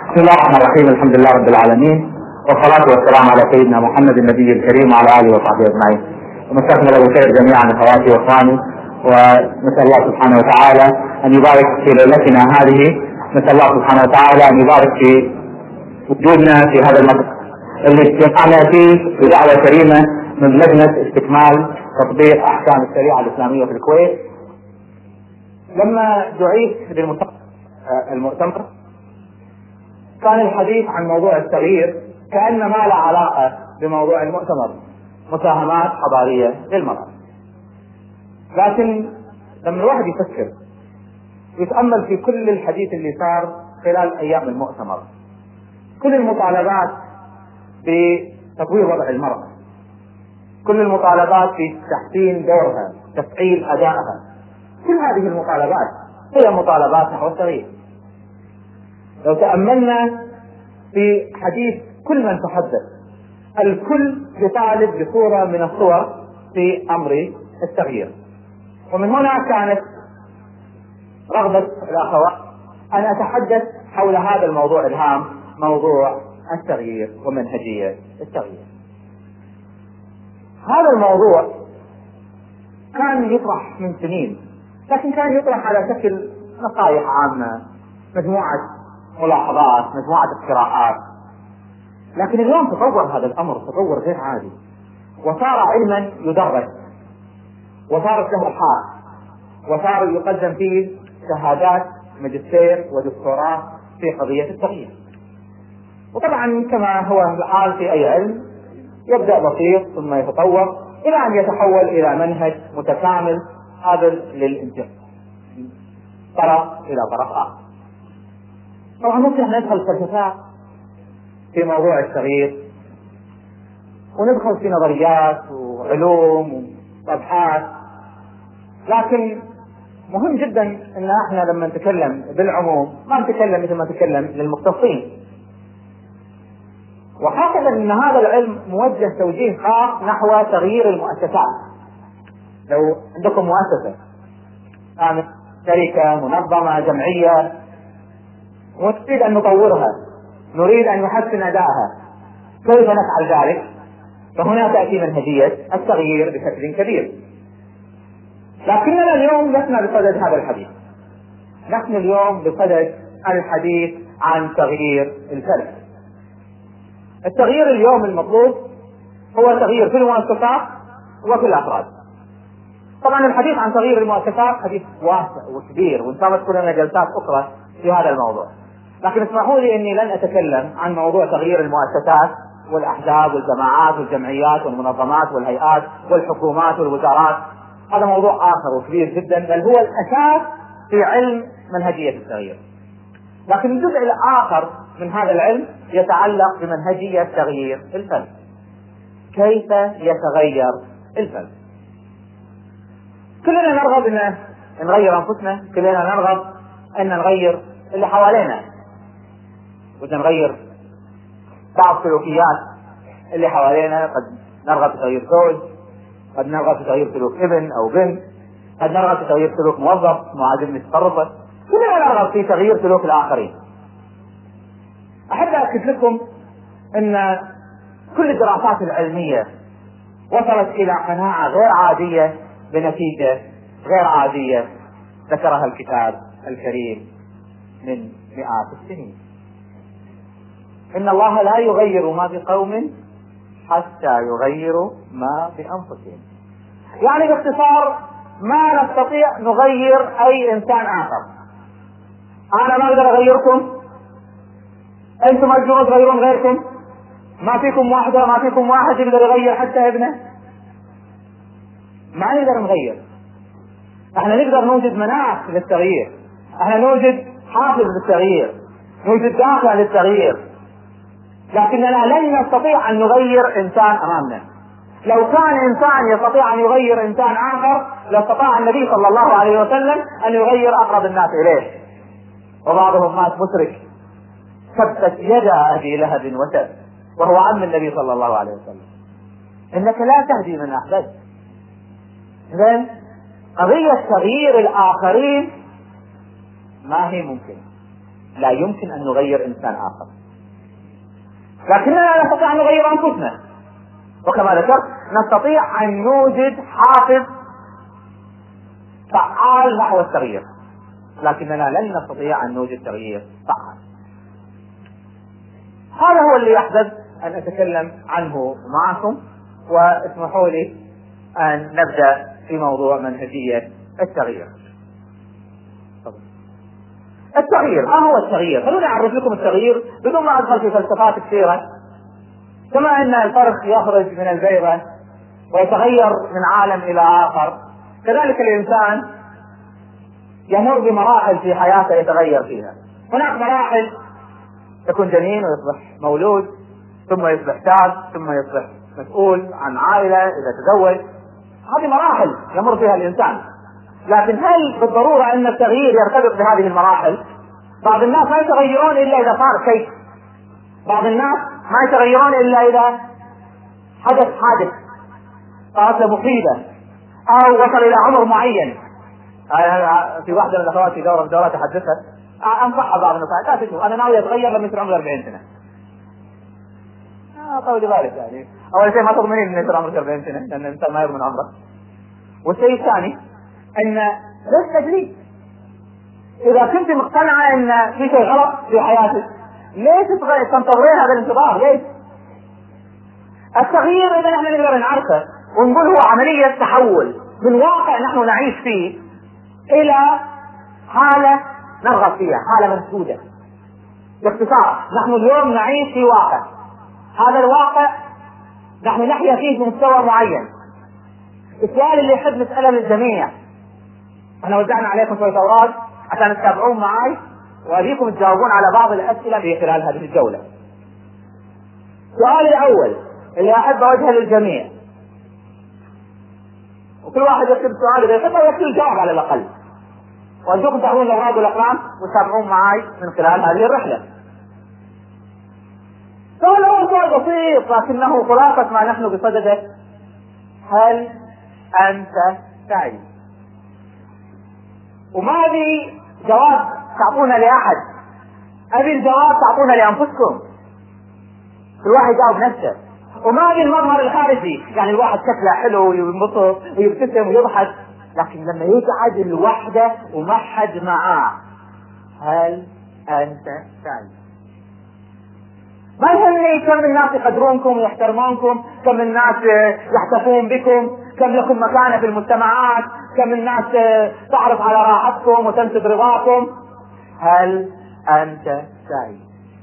بسم الله الرحمن الرحيم. الحمد لله رب العالمين، والصلاة والسلام على سيدنا محمد النبي الكريم وعلى آله وصحبه أجمعين. ومساكم الله بالخير جميعا أخواتي وإخواني، ونسأل الله سبحانه وتعالى أن يبارك في ليلتنا هذه. نسأل الله سبحانه وتعالى أن يبارك في وجودنا في هذا المكان اللي اجتمعنا فيه بدعوة كريمة من لجنة استكمال تطبيق أحكام الشريعة الإسلامية في الكويت. لما دعيت للمؤتمر كان الحديث عن موضوع التغيير كأن ما له علاقة بموضوع المؤتمر، مساهمات حضارية للمرأة. لكن لما الواحد يفكر ويتأمل في كل الحديث اللي صار خلال أيام المؤتمر، كل المطالبات بتطوير وضع المرأة، كل المطالبات بتحسين دورها، تفعيل أدائها، كل هذه المطالبات هي مطالبات نحو التغيير. لو تأملنا في حديث كل من تحدث، الكل يطالب بصورة من الصور في أمر التغيير. ومن هنا كانت رغبة الأخوات أن أتحدث حول هذا الموضوع الهام، موضوع التغيير ومنهجية التغيير. هذا الموضوع كان يطرح من سنين، لكن كان يطرح على شكل نصائح عامة، مجموعة ملاحظات، مجموعة اقتراحات. لكن اليوم تطور هذا الأمر تطور غير عادي، وصار علما يدرس، وصارت له أبحاث، وصار يقدم فيه شهادات ماجستير ودكتوراه في قضية التغيير. وطبعا كما هو الحال في أي علم، يبدأ بسيط ثم يتطور إلى أن يتحول إلى منهج متكامل قابل للانتقال طرف إلى طرف آخر. طبعا ممكن ندخل فلسفات في موضوع التغيير، وندخل في نظريات وعلوم وأبحاث، لكن مهم جدا ان احنا لما نتكلم بالعموم ما نتكلم مثل ما نتكلم للمختصين، وخاصة ان هذا العلم موجه توجيه خاص نحو تغيير المؤسسات. لو عندكم مؤسسة، شركة، منظمة، جمعية، ونريد ان نطورها، نريد ان نحسن ادائها، كيف نفعل ذلك؟ فهنا تأتي منهجية التغيير بشكل كبير. لكننا اليوم لسنا بصدد هذا الحديث، نحن اليوم بصدد الحديث عن تغيير الفرد. التغيير اليوم المطلوب هو تغيير في المؤسسات وفي الأفراد. طبعا الحديث عن تغيير المؤسسات حديث واسع وكبير، وإن شاء الله تكون لنا جلسات أخرى في هذا الموضوع، لكن اسمحوا لي أني لن أتكلم عن موضوع تغيير المؤسسات والأحزاب والجماعات والجمعيات والمنظمات والهيئات والحكومات والوزارات. هذا موضوع آخر وكبير جدا، بل هو الأساس في علم منهجية التغيير. لكن الجزء الآخر من هذا العلم يتعلق بمنهجية تغيير الفرد. كيف يتغير الفرد؟ كلنا نرغب أن نغير أنفسنا، كلنا نرغب أن نغير اللي حوالينا، ودنا نغير بعض سلوكيات اللي حوالينا. قد نرغب في تغيير زوج، قد نرغب في تغيير سلوك ابن أو بنت، قد نرغب في تغيير سلوك موظف معادل تصرفه، كلنا نرغب في تغيير سلوك الآخرين. أحب أكد لكم أن كل الدراسات العلمية وصلت إلى قناعة غير عادية بنتيجة غير عادية ذكرها الكتاب الكريم من مئات السنين. إن الله لا يغير ما بقوم حتى يغيروا ما بأنفسهم. يعني باختصار ما نستطيع نغير أي إنسان آخر. أنا ما أقدر أغيركم، أنتم ما تقدرون تغيرون غيركم، ما فيكم واحدة، ما فيكم واحد يقدر يغير حتى ابنه. ما نقدر نغير. احنا نقدر نوجد مناخ للتغيير، احنا نوجد حافز للتغيير، نوجد دافع للتغيير، لكننا لن نستطيع أن نغير إنسان أمامنا. لو كان إنسان يستطيع أن يغير إنسان آخر لاستطاع النبي صلى الله عليه وسلم أن يغير أقرب الناس إليه، وبعضهم مات مشرك ثبت يدا أبي لهب وتب، وهو عم النبي صلى الله عليه وسلم. إنك لا تهدي من أحببت. إذن قضية تغيير الآخرين ما هي ممكنة. لا يمكن أن نغير إنسان آخر، لكننا لا نستطيع أن نغير أنفسنا. وكما ذكرت نستطيع أن نوجد حافز فعال نحو التغيير، لكننا لن نستطيع أن نوجد تغيير فعال. هذا هو اللي يحدث أن أتكلم عنه معكم، واسمحوا لي أن نبدأ في موضوع منهجية التغيير. التغيير، ما هو التغيير؟ خلوني أعرف لكم التغيير بدون ما أدخل في فلسفات كثيرة. كما أن الفرخ يخرج من البيضة ويتغير من عالم إلى آخر، كذلك الإنسان يمر بمراحل في حياته يتغير فيها. هناك مراحل يكون جنين ويصبح مولود، ثم يصبح شاب، ثم يصبح مسؤول عن عائلة إذا تزوج. هذه مراحل يمر فيها الإنسان، لكن هل بالضرورة أن التغيير يرتبط بهذه المراحل؟ بعض الناس ما يتغيرون إلا إذا صار شيء، بعض الناس ما يتغيرون إلا إذا حدث صارت له مصيبة أو وصل إلى عمر معين. في واحدة من الأخوات في دورة تحدثت، أنصحها بعض النصائح، لا تشوف أنا ناوي أتغير لما يصير عمري 40 سنة. طول ذلك يعني أول شيء ما تضمنين إن يصير عمرك 40 سنة، لأن الإنسان ما يضمن عمره. والشيء الثاني أن ليش تدري إذا كنت مقتنعة أن في شيء غلط في حياتك ليش تنتظرين هذا الانتظار؟ ليش؟ التغيير إذا نحن نقدر نعرفه ونقول هو عملية تحول من واقع نحن نعيش فيه إلى حالة نرغب فيها، حالة منسودة. باختصار نحن اليوم نعيش في واقع، هذا الواقع نحن نحيا فيه في مستوى معين. السؤال اللي يحب نسأله للجميع، احنا وزعنا عليكم شوية أوراق عشان تتابعون معي وأريكم تجاوبون على بعض الأسئلة في خلال هذه الجولة. السؤال الأول اللي أحب أوجهه للجميع، وكل واحد يكتب سؤال إذا يحب يكتب الجواب على الأقل، وأرجوكم تأخذون الأوراق والأقلام وتتابعون معي من خلال هذه الرحلة. سؤال أول سؤال بسيط لكنه خلاصة ما نحن بصدده: هل أنت سعيد؟ وما أبي جواب تعطونا لأحد، أبي الجواب تعطونا لأنفسكم. كل واحد يجاوب نفسه، وما أبي المظهر الخارجي، يعني الواحد شكله حلو وينبسط ويبتسم ويضحك، لكن لما يقعد الوحدة وما حد معاه، هل أنت سعيد؟ ما يهمني كم الناس يقدرونكم ويحترمونكم، كم الناس يحتفون بكم، كم لكم مكانة في المجتمعات، كم الناس تعرف على راحتكم وتنسب رضاكم. هل أنت سعيد؟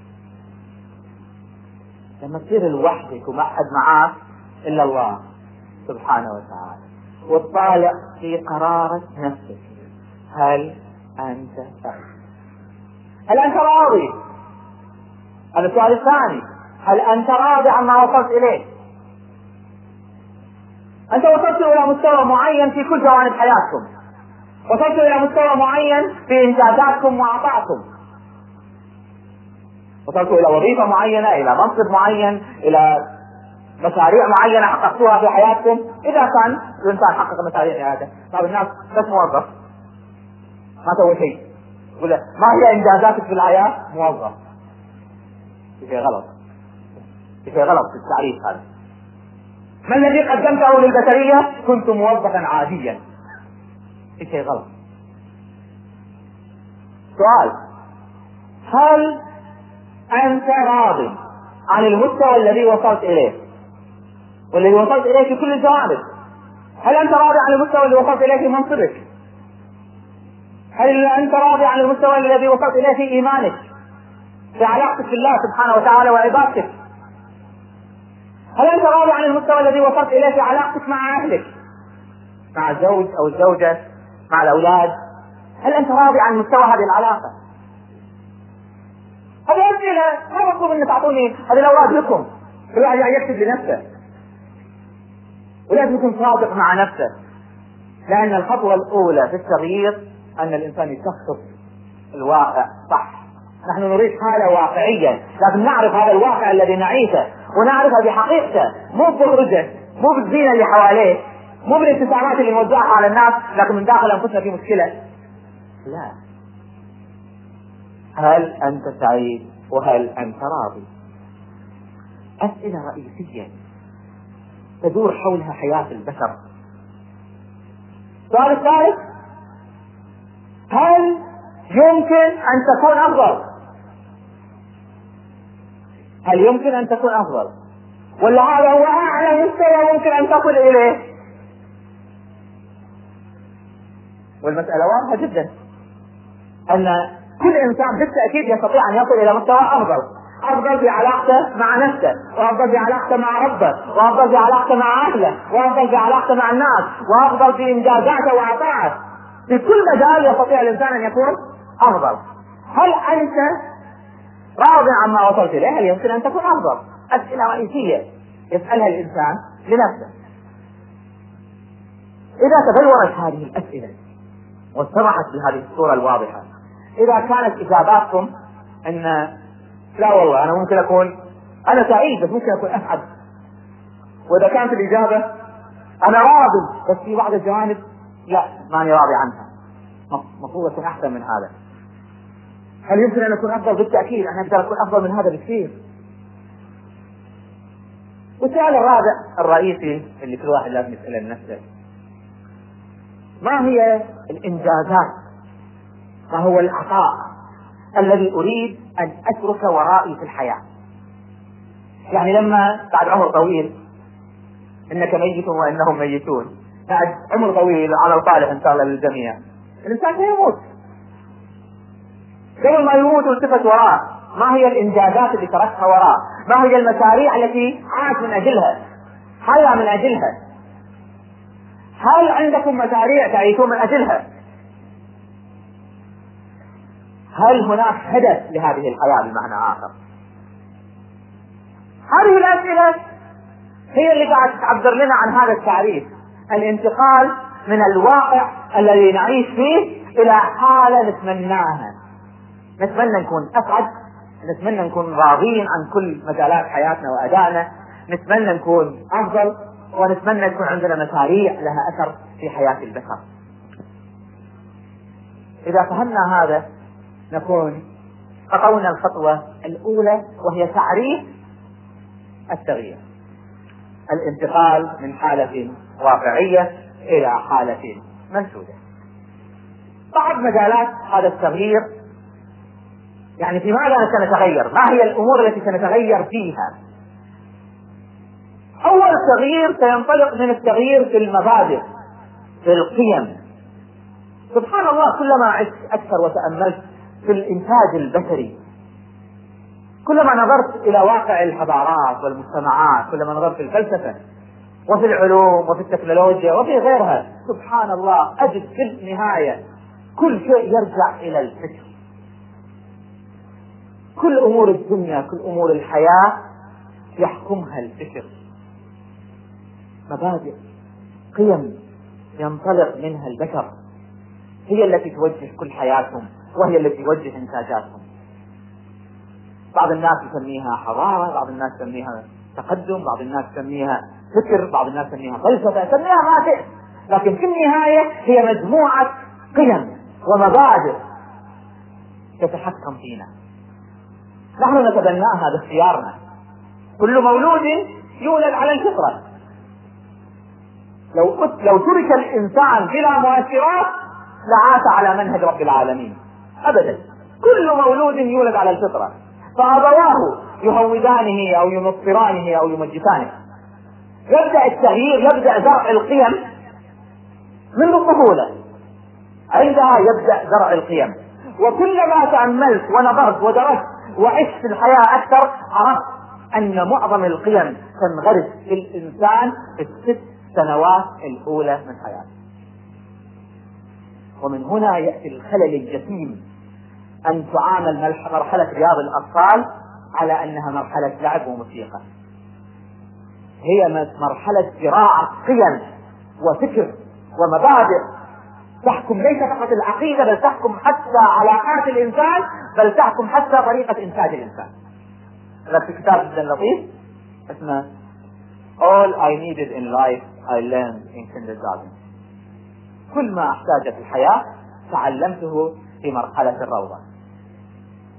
لما تصير لوحدك وما حد معاك إلا الله سبحانه وتعالى، وتطالع في قرارة نفسك، هل أنت سعيد؟ هل أنت راضي؟ هذا السؤال الثاني. هل أنت راضي عما وصلت إليه؟ أنت وصلت إلى مستوى معين في كل جوانب حياتكم، وصلت إلى مستوى معين في إنجازاتكم وعطائكم، وصلت إلى وظيفة معينة، إلى منصب معين، إلى مشاريع معينة حققتوها في حياتكم. إذا كان الإنسان حقق مشاريع في حياته، بعض الناس بس موظف ما سوى شيء، يقول له ما هي إنجازاتك في الحياة؟ موظف. في شيء غلط، في شيء غلط في التعريف هذا. ما الذي قدمته للبشرية؟ كنت موظفا عاديا. في شيء غلط. سؤال: هل أنت راض عن المستوى الذي وصلت إليه والذي وصلت إليه في كل الجوانب؟ هل أنت راضي عن المستوى الذي وصلت إليه في منصبك؟ هل أنت راضي عن المستوى الذي وصلت إليه في إيمانك، في علاقتك بالله سبحانه وتعالى وعبادتك؟ هل أنت راضي عن المستوى الذي وصلت إليه في علاقتك مع أهلك، مع الزوج أو الزوجة، مع الأولاد؟ هل أنت راضي عن مستوى هذه العلاقة؟ هذه أسئلة ما مطلوب أن تعطوني، هذه الأوراق لكم، كل واحد يكتب لنفسه، ولازم يكون صادق مع نفسه، لأن الخطوة الأولى في التغيير أن الإنسان يشخص الواقع صح. نحن نريد حالة واقعية، لازم نعرف هذا الواقع الذي نعيشه ونعرفها بحقيقته، مو بخرجه، مو بالزينة اللي حواليه، مو بالابتسامات اللي نوزعها على الناس لكن من داخل أنفسنا في مشكلة. لا، هل أنت سعيد؟ وهل أنت راضي؟ أسئلة رئيسية تدور حولها حياة البشر. السؤال الثالث: هل يمكن أن تكون أفضل؟ هل يمكن أن تكون أفضل؟ ولا هذا هو أعلى مستوى ممكن أن تصل إليه؟ والمسألة واضحة جدا، أن كل إنسان بالتأكيد يستطيع أن يصل إلى مستوى أفضل في علاقته مع نفسه، وأفضل في علاقته مع ربه، وأفضل في علاقته مع أهله، وأفضل في علاقته مع الناس، وأفضل في إنجازاته وعطائه. في كل مجال يستطيع الإنسان أن يكون أفضل. هل أنت راضي عما وصلت إليه؟ هل يمكن أن تكون أفضل؟ أسئلة رئيسية يسألها الإنسان لنفسه. إذا تبلورت هذه الأسئلة واتضحت بهذه الصورة الواضحة، إذا كانت إجاباتكم أن لا والله أنا ممكن أكون أنا سعيد بس ممكن أكون أسعد، وإذا كانت الإجابة أنا راضي بس في بعض الجوانب لا ماني راضي عنها، مفروض أكون أحسن من هذا. هل يمكن أن أكون أفضل؟ بالتأكيد أنا أقدر أكون أفضل من هذا بكثير. والسؤال الرابع الرئيسي اللي كل واحد لازم يسأله لنفسه: ما هي الإنجازات؟ ما هو العطاء الذي أريد أن أترك ورائي في الحياة؟ يعني لما بعد عمر طويل، إنك ميت وإنهم ميتون، بعد عمر طويل على الصالح إن شاء الله للجميع، الإنسان سيموت. قبل ما يموت والتفت وراء، ما هي الإنجازات اللي تركها وراء؟ ما هي المشاريع التي عاش من أجلها، حيا من أجلها؟ هل عندكم مشاريع تعيشون من أجلها؟ هل هناك هدف لهذه الحياة بمعنى آخر؟ هذه الأسئلة هي اللي قاعد تعبر لنا عن هذا التعريف: الانتقال من الواقع الذي نعيش فيه إلى حالة نتمناها. نتمنى نكون أسعد، نتمنى نكون راضين عن كل مجالات حياتنا وأدائنا، نتمنى نكون أفضل، ونتمنى يكون عندنا مشاريع لها أثر في حياة البشر. إذا فهمنا هذا نكون خطونا الخطوة الأولى، وهي تعريف التغيير، الانتقال من حالة واقعية إلى حالة منشودة. بعض مجالات هذا التغيير، يعني في ماذا سنتغير؟ ما هي الأمور التي سنتغير فيها؟ أول تغيير سينطلق من التغيير في المبادئ، في القيم. سبحان الله، كلما عشت أكثر وتأملت في الإنتاج البشري، كلما نظرت إلى واقع الحضارات والمجتمعات، كلما نظرت في الفلسفة وفي العلوم وفي التكنولوجيا وفي غيرها، سبحان الله أجد في النهاية كل شيء يرجع إلى الفكر. كل أمور الدنيا، كل أمور الحياة يحكمها الفكر. مبادئ، قيم ينطلق منها البشر، هي التي توجه كل حياتهم، وهي التي توجه إنتاجاتهم. بعض الناس يسميها حضارة، بعض الناس يسميها تقدم، بعض الناس يسميها فكر، بعض الناس يسميها فلسفة، سميها ما شئت، لكن في النهاية هي مجموعة قيم ومبادئ تتحكم فينا. نحن نتبناها باختيارنا. كل مولود يولد على الفطرة. لو ترك الإنسان بلا مؤثرات لعاش على منهج رب العالمين أبدا. كل مولود يولد على الفطرة، فأبواه يهودانه أو ينصرانه أو يمجسانه. يبدأ التغيير، يبدأ زرع القيم منذ الطفولة، عندها يبدأ زرع القيم. وكلما تأملت ونظرت ودرست وعشت في الحياة أكثر، عرفت أن معظم القيم تنغرس في الإنسان في ال6 سنوات الأولى من حياته. ومن هنا يأتي الخلل الجسيم أن تعامل مرحلة رياض الأطفال على أنها مرحلة لعب وموسيقى. هي مرحلة زراعة قيم وفكر ومبادئ تحكم ليس فقط العقيدة، بل تحكم حتى علاقات الإنسان، بل تحكم حتى طريقة إنتاج الإنسان. في كتاب جدا لطيف اسمه All I Needed in Life I Learned in Kindergarten. كل ما أحتاجه في الحياة تعلمته في مرحلة الروضة.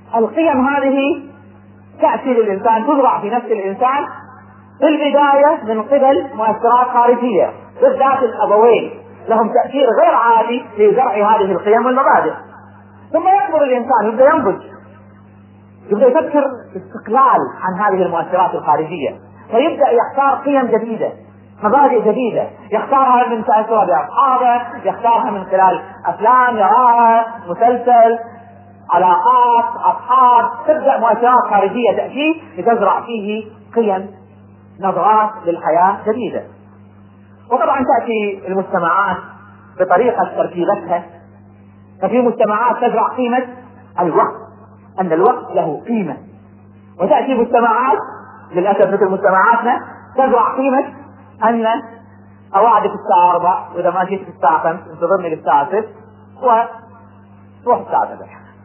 القيم هذه تأتي للإنسان، تزرع في نفس الإنسان في البداية من قبل مؤثرات خارجية، بالذات الأبوين لهم تأثير غير عادي في زرع هذه القيم والمبادئ. ثم يكبر الإنسان، يبدأ ينضج، يبدأ يفكر باستقلال عن هذه المؤثرات الخارجية، فيبدأ يختار قيم جديدة، مبادئ جديدة، يختارها من تأثير بأصحابه، يختارها من خلال أفلام يراها، مسلسل، علاقات، أصحاب، تبدأ مؤثرات خارجية تأتي لتزرع فيه قيم، نظرات للحياة جديدة. وطبعا تأتي المجتمعات بطريقة تركيبتها، ففي مجتمعات تزرع قيمة الوقت، أن الوقت له قيمة، وتأتي مجتمعات للأسف مثل مجتمعاتنا تزرع قيمة أن أوعدك الساعة 4 وإذا ما جيت الساعة 5 انتظرني للساعة 6 وتروح الساعة 7.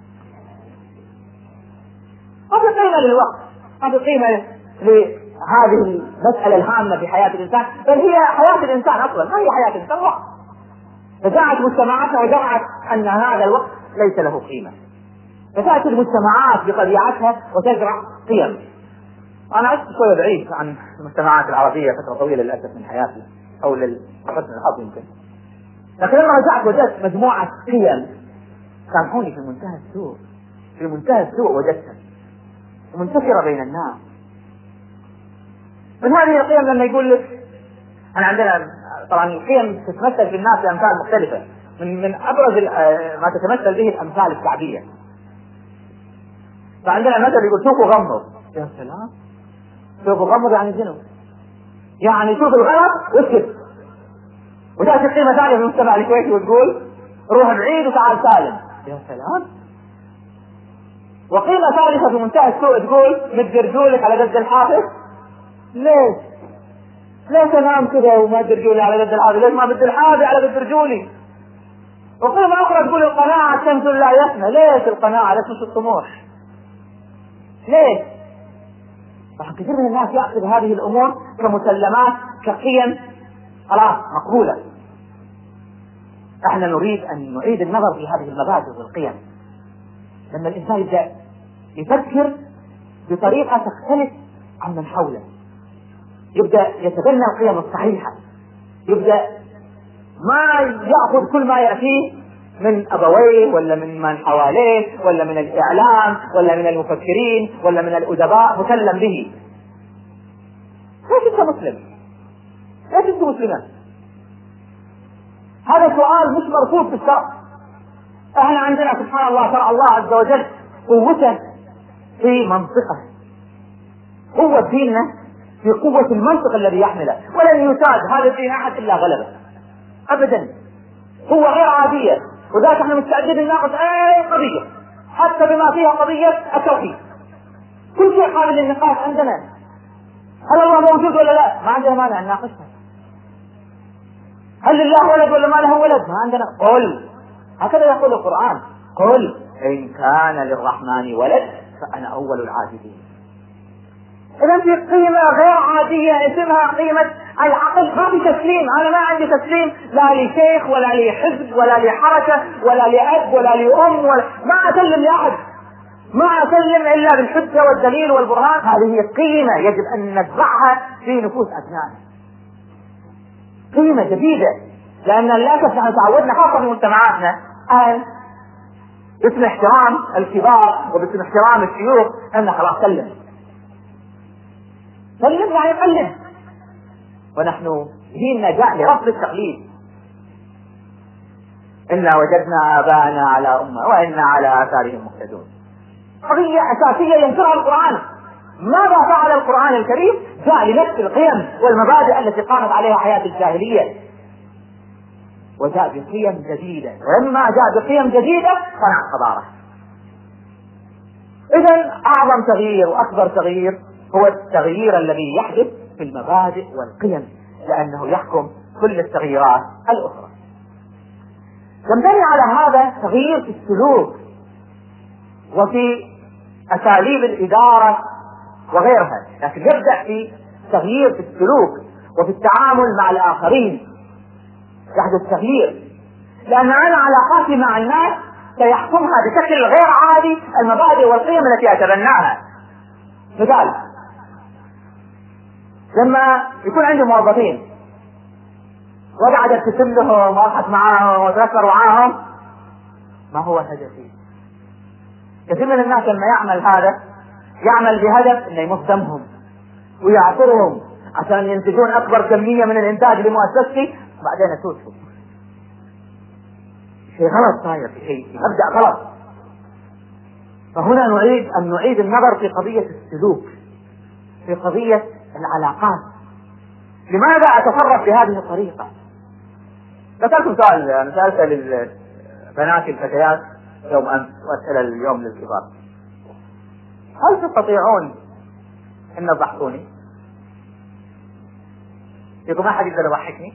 هذه قيمة للوقت، هذه قيمة لهذه المسألة الهامة في حياة الإنسان، بل هي حياة الإنسان أصلا، ما هي حياة الإنسان وقت. فجاءت مجتمعاتنا وجمعت أن هذا الوقت ليس له قيمة، فتأتي المجتمعات بطبيعتها وتزرع قيم. أنا عشت شوية بعيد عن المجتمعات العربية فترة طويلة للأسف من حياتي، أو لحسن الحظ يمكن، لكن لما رجعت وجدت مجموعة قيم سامحوني في منتهى السوء، في منتهى السوء وجدتها ومنتشرة بين الناس. من هذه القيم لما يقول لك أنا عندنا طبعا القيم تتمثل في الناس بأمثال مختلفة، من أبرز ما تتمثل به الأمثال الشعبية. فعندنا مثل يقول شوفوا غمض، يا سلام، شوفوا غمض يعني شنو؟ يعني شوف الغلط واسكت. وتأتي قيمة ثانية في المجتمع الكويتي وتقول روح بعيد وتعال سالم، يا سلام. وقيمة ثالثة في منتهى السوء تقول مد رجولك على قد الحافظ. ليش انام كذا وما ادري رجولي على قد الحافظ؟ ليش ما بدي الحافظ على قد رجولي؟ وقيمة أخرى تقول القناعة كنز لا يفنى. ليش القناعة؟ ليش مش الطموح؟ ليش؟ فحن كثير من الناس يأخذ هذه الأمور كمسلمات، كقيم خلاص مقبولة. احنا نريد أن نعيد النظر في هذه المبادئ والقيم، لما الإنسان يبدأ يفكر بطريقة تختلف عن من حوله، يبدأ يتبنى القيم الصحيحة، يبدأ ما يأخذ كل ما يأتيه من أبويه ولا من حواليه ولا من الإعلام ولا من المفكرين ولا من الأدباء مسلم به. ليش أنت مسلم؟ ليش أنت مسلمان؟ هذا سؤال مش مرفوض في الشرع. احنا عندنا سبحان الله شرع الله عز وجل قوته في منطقه، قوة ديننا في قوة المنطق الذي يحمله، ولن يساعد هذا الدين أحد إلا غلبه أبدا. قوة غير عادية، وذلك احنا مستعدين نناقش أي قضية حتى بما فيها قضية التوحيد، كل شيء قابل للنقاش عندنا. هل الله موجود ولا لا؟ ما عندنا مانع نناقشها. هل لله ولد ولا ما له ولد؟ ما عندنا. قل، هكذا يقول القرآن، قل إن كان للرحمن ولد فأنا أول العابدين. إذا في قيمة غير عادية اسمها قيمة العقل. ما في تسليم، أنا ما عندي تسليم لا لشيخ ولا لحزب ولا لحركة ولا لأب ولا لأم ما أسلم لأحد، ما أسلم إلا بالحجة والدليل والبرهان. هذه قيمة يجب أن نتبعها في نفوس أبنائنا، قيمة جديدة، لأن للأسف نحن تعودنا خاصة في مجتمعاتنا الآن باسم احترام الكبار وباسم احترام الشيوخ أن خلاص سلم يعني قلد، ونحن ديننا جاء لرفض التقليد. إنا وجدنا آباءنا على أمة وإنا على آثارهم مقتدون. قضية أساسية ينكرها القرآن. ماذا فعل القرآن الكريم؟ جاء لنفس القيم والمبادئ التي قامت عليها حياة الجاهلية، وجاء بقيم جديدة، ولما جاء بقيم جديدة صنع حضارة. إذن أعظم تغيير وأكبر تغيير هو التغيير الذي يحدث في المبادئ والقيم، لأنه يحكم كل التغييرات الأخرى. ينبني على هذا تغيير في السلوك وفي أساليب الإدارة وغيرها، لكن يبدأ في تغيير في السلوك وفي التعامل مع الآخرين. يحدث تغيير، لأن أنا علاقاتي مع الناس سيحكمها بشكل غير عادي المبادئ والقيم التي أتبناها. مثال، لما يكون عندي موظفين وقعد ابتسم لهم واضحك معاهم واتذكر معاهم، ما هو هدفي؟ كثير من الناس لما يعمل هذا يعمل بهدف انه يمص دمهم ويعصرهم عشان ينتجون اكبر كمية من الانتاج لمؤسستي، بعدين اسوسهم. شيء غلط صاير، شيء مبدأ غلط. فهنا نريد ان نعيد النظر في قضية السلوك، في قضية العلاقات. لماذا اتصرف بهذه الطريقة؟ بسألكم سؤال، انا سألت للبنات الفتيات يوم امس واسأل اليوم للكبار: هل تستطيعون ان تضحكوني؟ يقول ما حد يقدر يضحكني؟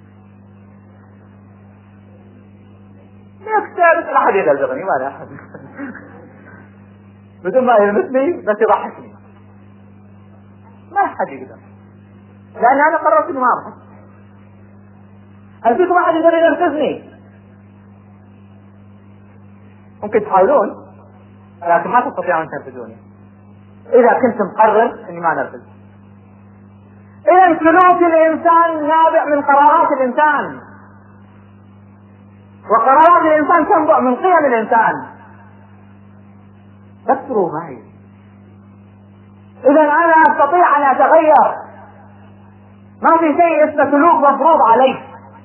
يكتب لا حد يقدر يضحكني، ما لا احد بدون ما يلمسني بس يضحكني، ما حد يقدر، لان انا قررت اني ما اضحك. هل فيكم احد يقدر ينرفزني؟ ممكن تحاولون لكن ما تستطيعون ان تنرفزوني اذا كنت مقرر اني ما نرفز. اذا سلوك الانسان نابع من قرارات الانسان، وقرارات الانسان تنبع من قيم الانسان. فكروا معي. اذا انا استطيع ان اتغير، ما في شيء اسمه سلوك مفروض علي.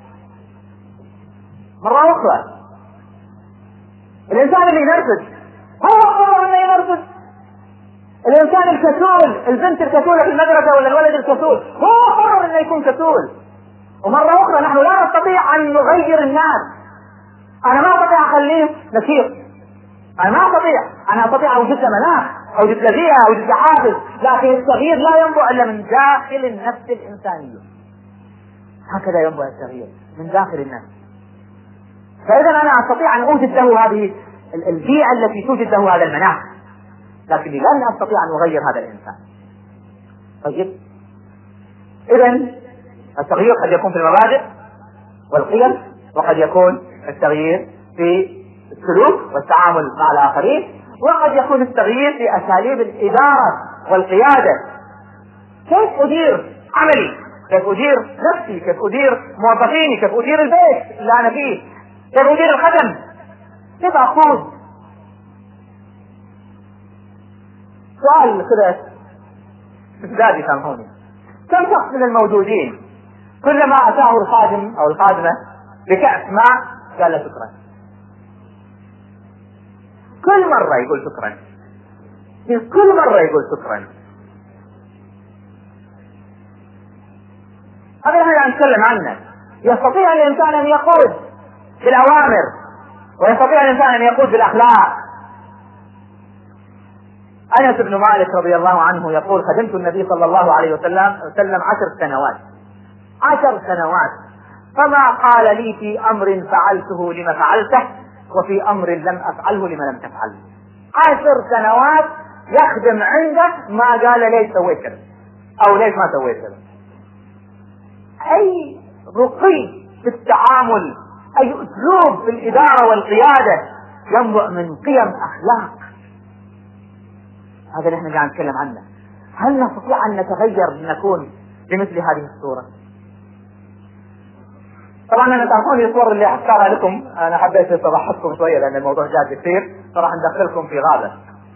مرة اخرى، الانسان اللي ينرفز هو قرر انه ينرفز. الانسان الكسول، البنت الكسولة في المدرسة ولا الولد الكسول، هو قرر انه يكون كسول. ومرة اخرى نحن لا نستطيع ان نغير الناس. انا ما استطيع اخليه نشيط، انا ما استطيع، انا استطيع اوجد له مناخ، اوجد له بيئة، اوجد له حافز، لكن التغيير لا ينبع الا من داخل النفس الانسانية. هكذا ينبع التغيير من داخل النفس. فاذا انا استطيع ان اوجد له هذه البيئة التي توجد له هذا المناخ، لكني لن استطيع ان اغير هذا الانسان. طيب، اذا التغيير قد يكون في المبادئ والقيم، وقد يكون التغيير في السلوك والتعامل مع الاخرين، وقد يكون التغيير في اساليب الاداره والقياده. كيف ادير عملي، كيف ادير نفسي، كيف ادير موظفيني، كيف ادير البيت اللي انا فيه، كيف ادير الخدم، كيف اقود. سؤال كذا استفزازي سامحوني: كم شخص من الموجودين كلما اتاه الخادم او الخادمة بكأس ماء قال له شكرا؟ كل مرة يقول شكرا، كل مرة يقول شكرا. هذا اللي نتكلم عنه. يستطيع الانسان ان يقود بالاوامر، ويستطيع الانسان ان يقود بالاخلاق. أنس بن مالك رضي الله عنه يقول: خدمت النبي صلى الله عليه وسلم 10 سنوات، 10 سنوات، فما قال لي في أمر فعلته لما فعلته، وفي أمر لم أفعله لما لم تفعله. 10 سنوات يخدم عنده، ما قال ليش سويت كذا أو ليش ما سويت كذا. أي رقي في التعامل، أي أسلوب في الإدارة والقيادة ينبع من قيم أخلاق. هذا اللي احنا قاعد نتكلم عنه. هل نستطيع ان نتغير نكون بمثل هذه الصورة؟ طبعا انا تعرفون الصور اللي اختارها لكم، انا حبيت اضحككم شوية لان الموضوع جاد كثير، فراح ندخلكم في غابة.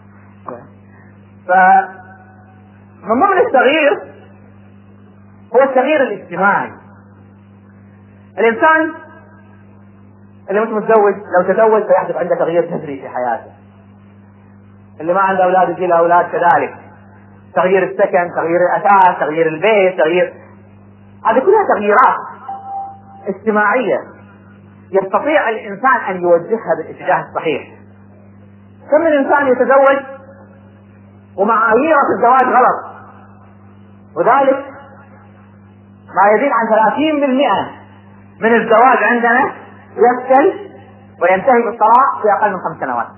فمن ضمن التغيير هو التغيير الاجتماعي. الانسان اللي مش متزوج لو تزوج سيحدث عنده تغيير جذري في حياته. اللي ما عنده اولاد يجي له اولاد كذلك. تغيير السكن، تغيير الاثاث، تغيير البيت، هذه كلها تغييرات اجتماعية يستطيع الانسان ان يوجهها بالاتجاه الصحيح. كم من انسان يتزوج ومعايير الزواج غلط، وذلك ما يزيد عن 30% من الزواج عندنا يفشل وينتهي بالطلاق في اقل من 5 سنوات.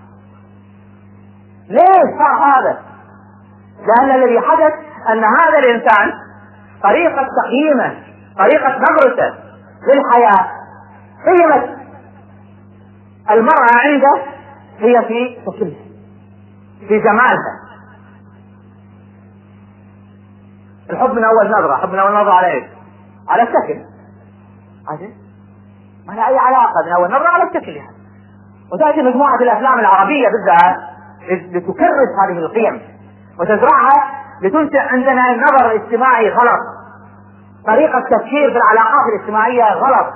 ليش صار هذا؟ لأن الذي حدث أن هذا الإنسان طريقة تقييمه، طريقة نظرته للحياة، قيمة المرأة عنده هي في شكلها، في جمالها. الحب من اول نظرة، حب من اول نظرة على ايش؟ على الشكل. عجيب، ما لها اي علاقة من اول نظرة على الشكل يعني. وتأتي مجموعة الافلام العربية بالذات لتكرس هذه القيم وتزرعها، لتنشئ عندنا النظر الاجتماعي غلط، طريقة تفكير في العلاقات الاجتماعية غلط.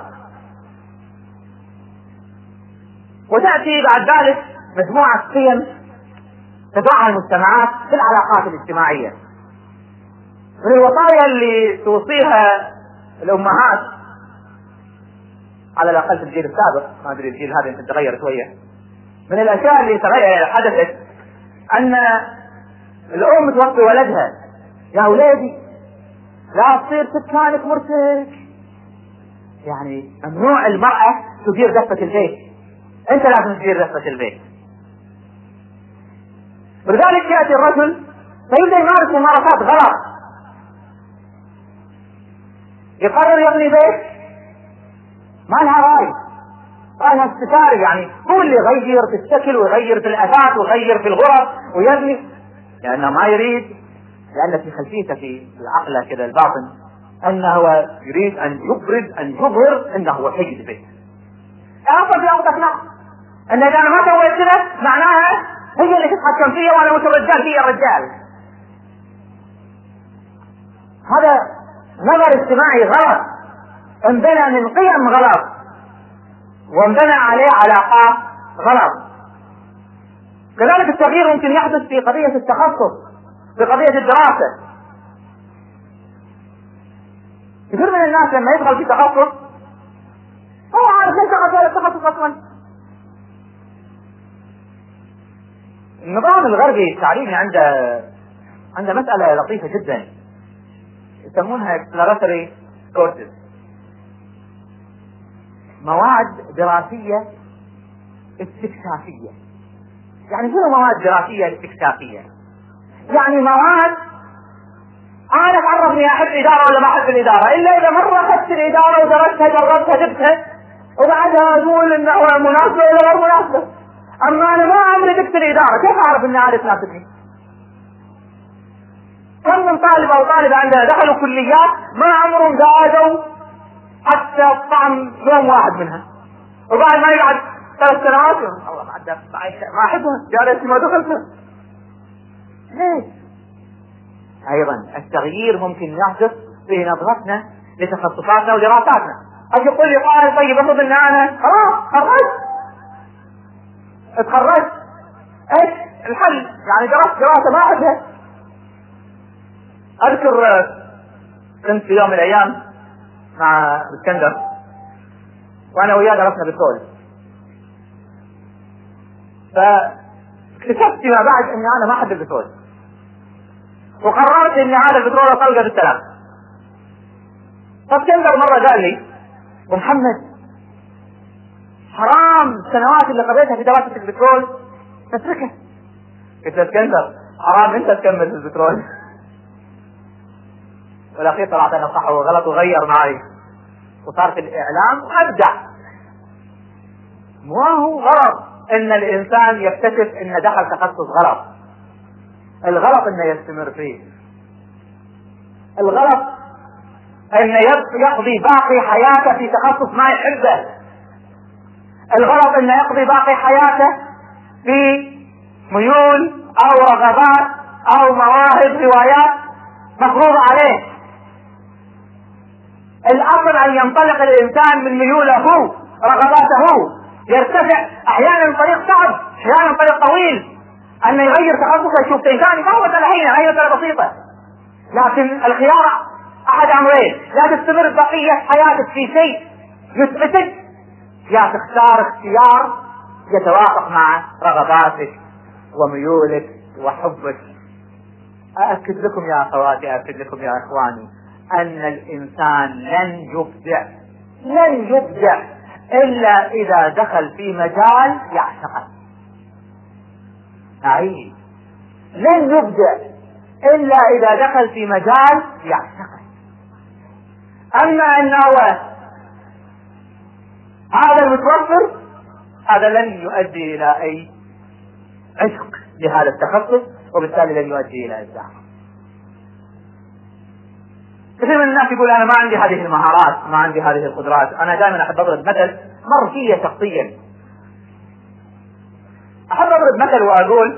وتأتي بعد ذلك مجموعة قيم تضعها المجتمعات في العلاقات الاجتماعية. من الوصايا اللي توصيها الأمهات على الأقل في الجيل السابق، ما أدري الجيل هذا يمكن تغير شوية، من الأشياء اللي حدثت أن الأم توصي ولدها: يا أولادي لا تصير سكانك مرتك، يعني ممنوع المرأة تدير دفة البيت، أنت لازم تدير دفة البيت. ولذلك يأتي الرجل فيبدأ يمارس ممارسات غلط، يقرر يبني بيت ما لها راي، رايها استشاري، يعني هو اللي يغير في الشكل ويغير في الأثاث ويغير في الغرف ويبني، لأنه ما يريد، لأن في خلفيته في عقله كذا الباطن أنه يريد أن يبرز أن يظهر أنه هو سيد البيت. أصلا في أوضح نقص أن إذا أنا ما سويت كذا معناها هي اللي تتحكم فيها وأنا مش الرجال، هي الرجال. هذا نظر اجتماعي غلط، انبنى من قيم غلط وانبنى عليه علاقات غلط. كذلك التغيير ممكن يحدث في قضية التخصص، في قضية الدراسة. كثير من الناس لما يدخل في تخصص هو عارف ليش دخل في التخصص أصلا. النظام الغربي التعليمي عنده مسألة لطيفة جدا يسمونها exploratory courses، مواد دراسية استكشافية. يعني شنو مواد دراسية استكشافية؟ يعني مواد أنا تعرفني أحب الإدارة ولا ما أحب الإدارة، إلا إذا مرة أخذت الإدارة ودرستها جربتها جبتها وبعدها أقول إنها مناسبة ولا غير مناسبة. أما أنا ما عمري جبت الإدارة، كيف أعرف إنها هذه تناسبني؟ كم من طالب أو طالبة عندنا دخلوا كليات ما عمرهم زادوا حتى الطعم يوم واحد منها، وبعد ما يقعد 3 سنوات الله ما أحبها جالس ما دخلتها. ليش؟ أيضا التغيير ممكن يحدث في نظرتنا لتخصصاتنا ودراساتنا. أجي يقول لي قائل طيب أفضل إن أنا خرجت اتخرجت، ايش الحل؟ يعني دراسة ما أحبها. أذكر كنت في يوم من الأيام مع اسكندر وأنا وياه درسنا بترول، فاكتشفت فيما بعد إني أنا ما أحب البترول، وقررت إني هذا البترول أطلقه بالسلام. فاسكندر مرة قال لي: ومحمد حرام السنوات اللي قضيتها في دراسة البترول تتركها. قلت له: اسكندر حرام أنت تكمل في البترول. والأخير طلعت أنا صح وغلط وغير معي وصار في الإعلام وأبدع. ما هو غلط إن الإنسان يكتشف إن دخل تخصص غلط، الغلط إنه يستمر فيه، الغلط إنه يقضي باقي حياته في تخصص ما يحبه، الغلط إنه يقضي باقي حياته في ميول أو رغبات أو مواهب هوايات مفروض عليه. الأصل أن ينطلق الإنسان من ميوله هو، رغباته هو، يرتفع أحيانا طريق صعب أحيانا طريق طويل، أن يغير تخصصه يشوف شيء ثاني فهو تلحين هي مسألة بسيطة. لكن الخيار أحد أمرين: لا تستمر بقية حياتك في شيء يثبتك، يا تختار اختيار يتوافق مع رغباتك وميولك وحبك. أأكد لكم يا أخواتي، أأكد لكم يا إخواني أن الإنسان لن يبدع إلا إذا دخل في مجال يعشقه. أعيد: لن يبدع إلا إذا دخل في مجال يعشقه. أما أنه هذا المتوفر هذا لن يؤدي إلى أي عشق لهذا التخصص، وبالتالي لن يؤدي الى ابداع. كثير من الناس يقول انا ما عندي هذه المهارات، ما عندي هذه القدرات. انا دائما احب اضرب مثل مر فيه شخصيا. احب اضرب مثل واقول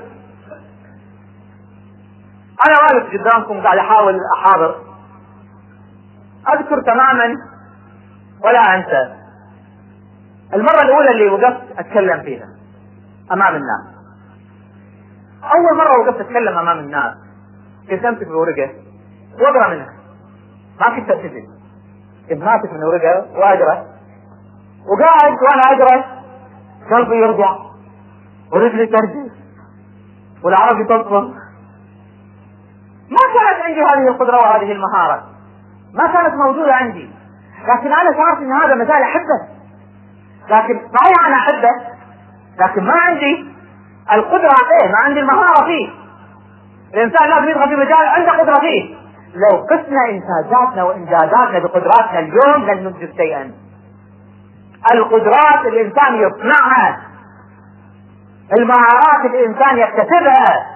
انا واقف قدامكم قاعد احاول احاضر، اذكر تماما ولا انسى المرة الاولى اللي وقفت اتكلم فيها امام الناس. اول مرة وقفت اتكلم امام الناس كنت امسك بورقة واقرا منها، ما كنت ابتسم، كنت ماسك من ورقة واقرا، وقاعد وانا اقرا قلبي يرجع ورجلي ترجع والعربي تصفر. ما كانت عندي هذه القدرة وهذه المهارة، ما كانت موجودة عندي، لكن انا شعرت ان هذا مجال احبه، لكن صحيح انا احبه لكن ما عندي القدرة عليه، ما عندي المهارة فيه. الانسان لازم يدخل في مجال عنده قدرة فيه. لو قسنا انتاجاتنا وانجازاتنا بقدراتنا اليوم لن ننجز شيئا. القدرات الانسان يصنعها، المهارات الانسان يكتسبها.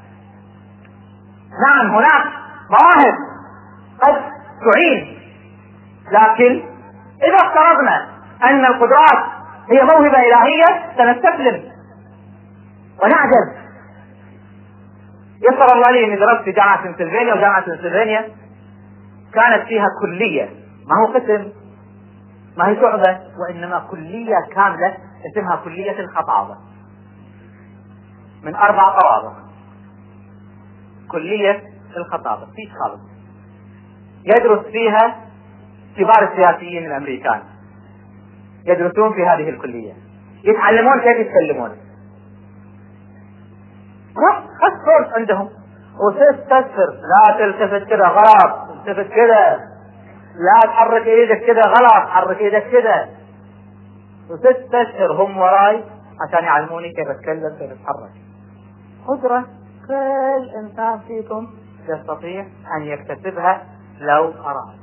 نعم هناك مواهب قد تعين، لكن اذا افترضنا ان القدرات هي موهبة الهية سنستسلم ونعجز. يسر الله لي اني درست في جامعة بنسلفانيا، وجامعة بنسلفانيا كانت فيها كلية، ما هو قسم، ما هي شعبة، وانما كلية كاملة اسمها كلية الخطابة من 4 طوابق. كلية الخطابة في خالص يدرس فيها كبار السياسيين الامريكان، يدرسون في هذه الكلية، يتعلمون كيف يتكلمون. خذ كورس عندهم وتستفسر، لا تلتفت كذا غلط، تلتفت كذا، لا تحرك ايدك كذا غلط، حرك ايدك كذا، وتستفسر هم وراي عشان يعلموني كيف اتكلم كيف اتحرك. قدرة كل انسان فيكم يستطيع ان يكتسبها لو اراد.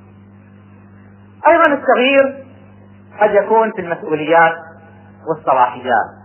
ايضا التغيير قد يكون في المسؤوليات والصلاحيات.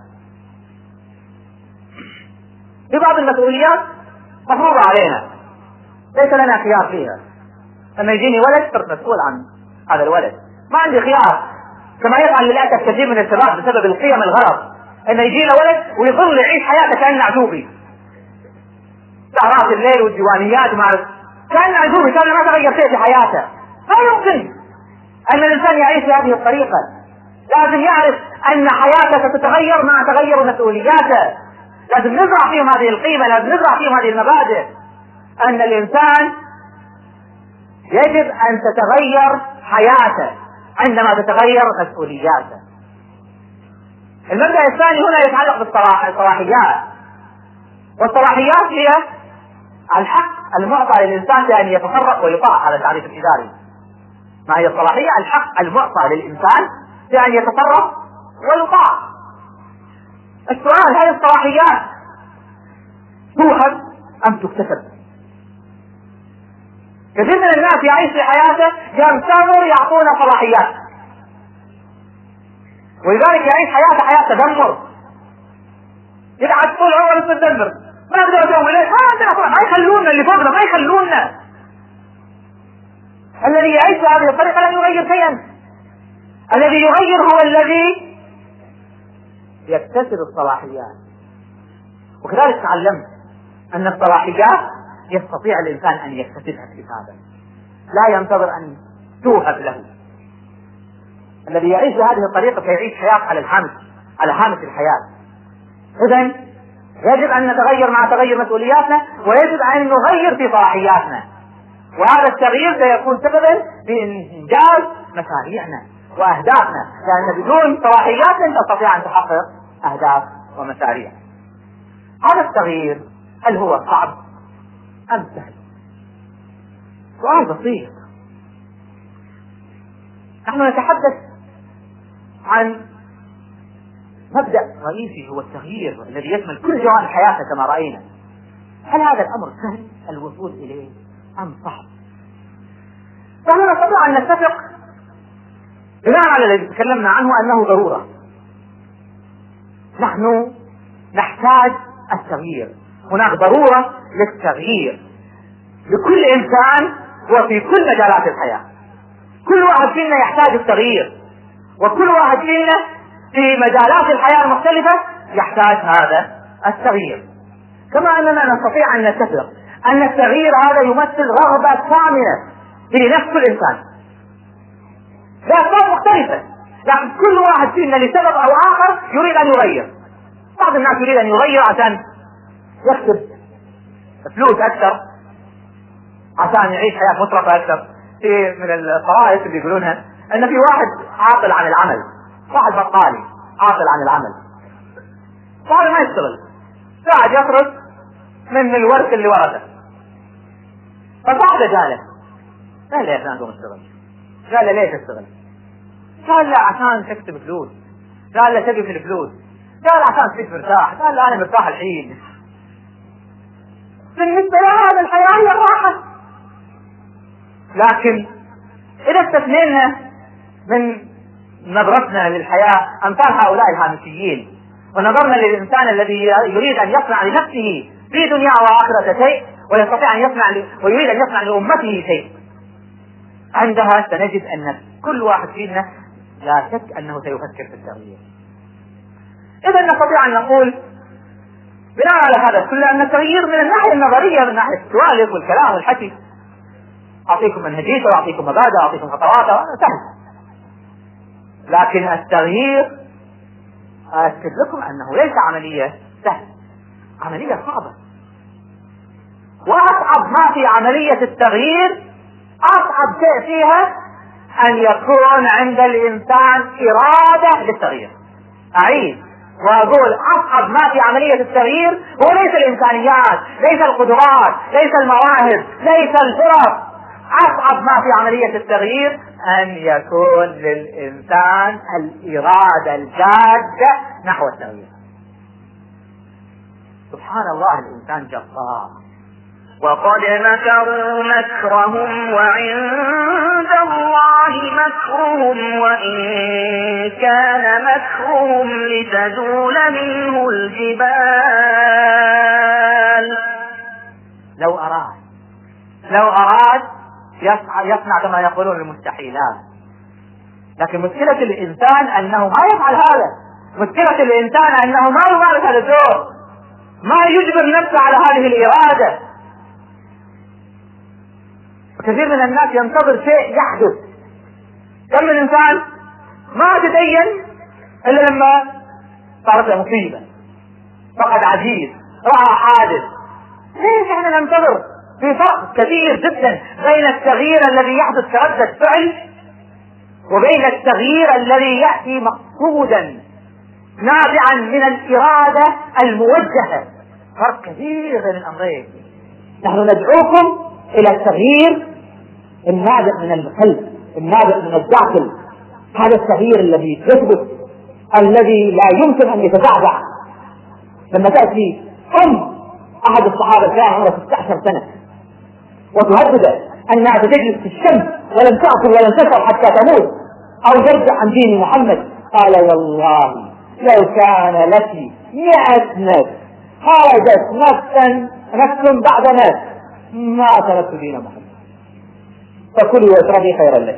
في بعض المسؤوليات مفروضة علينا ليس لنا خيار فيها. لما يجيني ولد صرت مسؤول عن هذا الولد، ما عندي خيار. كما يفعل للأسف كثير من الشباب بسبب القيم الغلط، انه يجينا ولد ويظل يعيش حياته كأنه عجوبي، سهرات الليل والديوانيات كأنه عجوبي، كأنه ما تغير شيء في حياته. ما يمكن ان الانسان يعيش بهذه الطريقة. لازم يعرف ان حياته ستتغير مع تغير مسؤولياته. لازم نزرع فيهم هذه القيمة، لازم نزرع فيهم هذه المبادئ، ان الانسان يجب ان تتغير حياته عندما تتغير مسؤولياته. المبدأ الثاني هنا يتعلق بالصلاحيات، والصلاحيات هي الحق المعطى للإنسان بأن يتصرف ويطاع. هذا التعريف الإداري. ما هي الصلاحية؟ الحق المعطى للإنسان بأن يتصرف ويطاع. السؤال: هل الصلاحيات توهب أم تكتسب؟ كثير من الناس يعيش في حياته ينتظر يعطونا صلاحيات، ولذلك يعيش حياته حياة تدمر، يقعد طول عمره يتدمر، ما اقدر اسوي ليه، ما يخلونا اللي فوقنا، ما يخلونا. الذي يعيش بهذه الطريقة لن يغير شيئا. الذي يغير هو الذي يكتسب الصلاحيات. وكذلك تعلمت ان الصلاحيات يستطيع الانسان ان يكتسبها اكتسابا، لا ينتظر ان توهب له. الذي يعيش بهذه الطريقة سيعيش حياة على هامش الحياة. إذن يجب أن نتغير مع تغير مسؤولياتنا، ويجب أن نغير في صلاحياتنا، وهذا التغيير سيكون سببا في إنجاز مشاريعنا وأهدافنا، لأن بدون صلاحيات لن تستطيع أن تحقق أهداف ومشاريع. هذا التغيير هل هو صعب أم سهل؟ سؤال بسيط. نحن نتحدث عن مبدأ رئيسي هو التغيير الذي يشمل كل جوانب حياتنا كما رأينا. هل هذا الأمر سهل الوصول إليه أم صعب؟ فهنا نستطيع أن نتفق بناء على الذي تكلمنا عنه أنه ضرورة. نحن نحتاج التغيير. هناك ضرورة للتغيير لكل إنسان وفي كل مجالات الحياة. كل واحد فينا يحتاج التغيير، وكل واحد فينا في مجالات الحياة المختلفة يحتاج هذا التغيير. كما أننا نستطيع أن نتفق أن التغيير هذا يمثل رغبة كاملة في نفس كل إنسان بأسباب مختلفة، لكن كل واحد فينا لسبب أو آخر يريد أن يغير. بعض الناس يريد أن يغير عشان يكسب فلوس أكثر، عشان يعيش حياة مطرفة أكثر. في من القواعد اللي يقولونها أن في واحد عاطل عن العمل، واحد بطالي عاطل عن العمل، وهذا ما يشتغل، قاعد يخرج من الورث اللي ورثه. فصاحبه قال له يا فلان قوم اشتغل. قال له ليش اشتغل؟ قال له عشان تكسب فلوس. قال له تبي في الفلوس؟ قال عشان تصير مرتاح. قال له انا مرتاح الحين. بالنسبه له هذا الحياه هي الراحه. لكن اذا استثنينا من نظرتنا للحياه امثال هؤلاء الهامشيين، ونظرنا للانسان الذي يريد ان يصنع لنفسه في دنيا واخره شيء، ويستطيع ان يصنع ويريد ان يصنع لامته شيء، عندها سنجد ان كل واحد فينا لا شك انه سيفكر في التغيير. اذا نستطيع ان نقول بناء على هذا كله ان التغيير من الناحيه النظريه، من ناحيه السوالف والكلام والحكي، اعطيكم منهجيه واعطيكم مبادئ واعطيكم خطوات، سهل. لكن التغيير اكد لكم انه ليس عمليه سهله، عمليه صعبه. واصعب ما في عمليه التغيير، اصعب شيء فيها ان يكون عند الانسان اراده للتغيير. اعيد واقول اصعب ما في عمليه التغيير هو ليس الامكانيات، ليس القدرات، ليس المواهب، ليس الفرص. اصعب ما في عمليه التغيير ان يكون للانسان الاراده الجاده نحو التغيير. سبحان الله، الانسان جبار. وقد مكروا مكرهم وعند الله مكرهم وإن كان مكرهم لتزول منه الجبال. لو أراد يصنع كما يقولون المستحيلات، لكن مشكلة الإنسان أنه ما يفعل هذا. مشكلة الإنسان أنه ما يمارس هذا الدور، ما يجبر نفسه على هذه الإرادة. كثير من الناس ينتظر شيء يحدث. كم من إنسان ما تدين إلا لما صارت له مصيبة، فقد عزيز، رأى حادث. ليش احنا ننتظر؟ في فرق كبير جدا بين التغيير الذي يحدث كردة فعل وبين التغيير الذي يأتي مقصودا نابعا من الإرادة الموجهة. فرق كبير بين الأمرين. نحن ندعوكم إلى التغيير النابع من القلب، النابع من الداخل. هذا التغيير الذي يثبت، الذي لا يمكن أن يتزعزع. لما تأتي أحد الصحابة كان عمره 16 سنة وتهدد أنها تجلس في الشمس ولن تأكل ولن تشرب حتى تموت أو ترجع عن دين محمد، قال والله لو كان لك 100 نفس خرجت نفس بعد نفس ما تركت دين محمد، فكلي واشربي خيرا لك.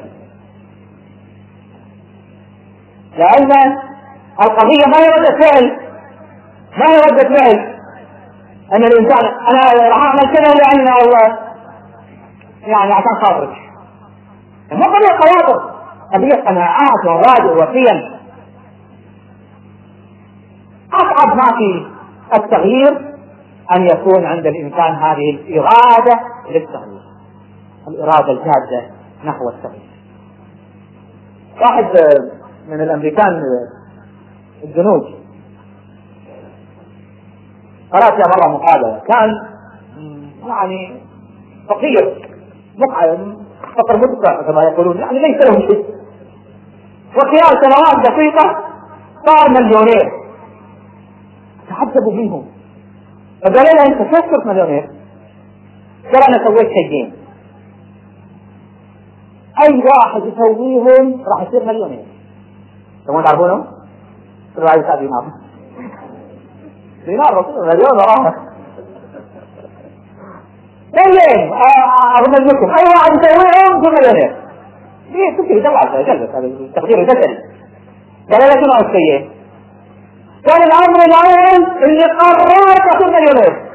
لأن القضية ما هي ردة فعل، ما هي ردة فعل أن الإنسان أنا راح أعمل كذا لأن الله يعني عشان خاطرك. مو قضية خواطر، قضية قناعات ومبادئ وقيم. أصعب ما في التغيير أن يكون عند الإنسان هذه الإرادة للتغيير، الإرادة الجادة نحو التغيير. واحد من الأمريكان الجنوب قرأت يا مرة مقابلة، كان يعني فقير فقر مدقع كما يقولون، يعني ليس له شيء، وخلال سنوات دقيقة صار مليونير. تعجبوا منهم فقالوا له انت كيف صرت مليونير؟ قال انا سويت شيئين، اي واحد يسويهم راح يصير مليونير. تبغون تعرفونه؟ دينار مليون وراها. طيب أرمز لكم أي واحد يسويهم في مليونير. ليه تمكن يطلع جلس هذا التقدير البشري. قال لكن ما السيء كان الأمر الأول اللي قرر تصير مليونير.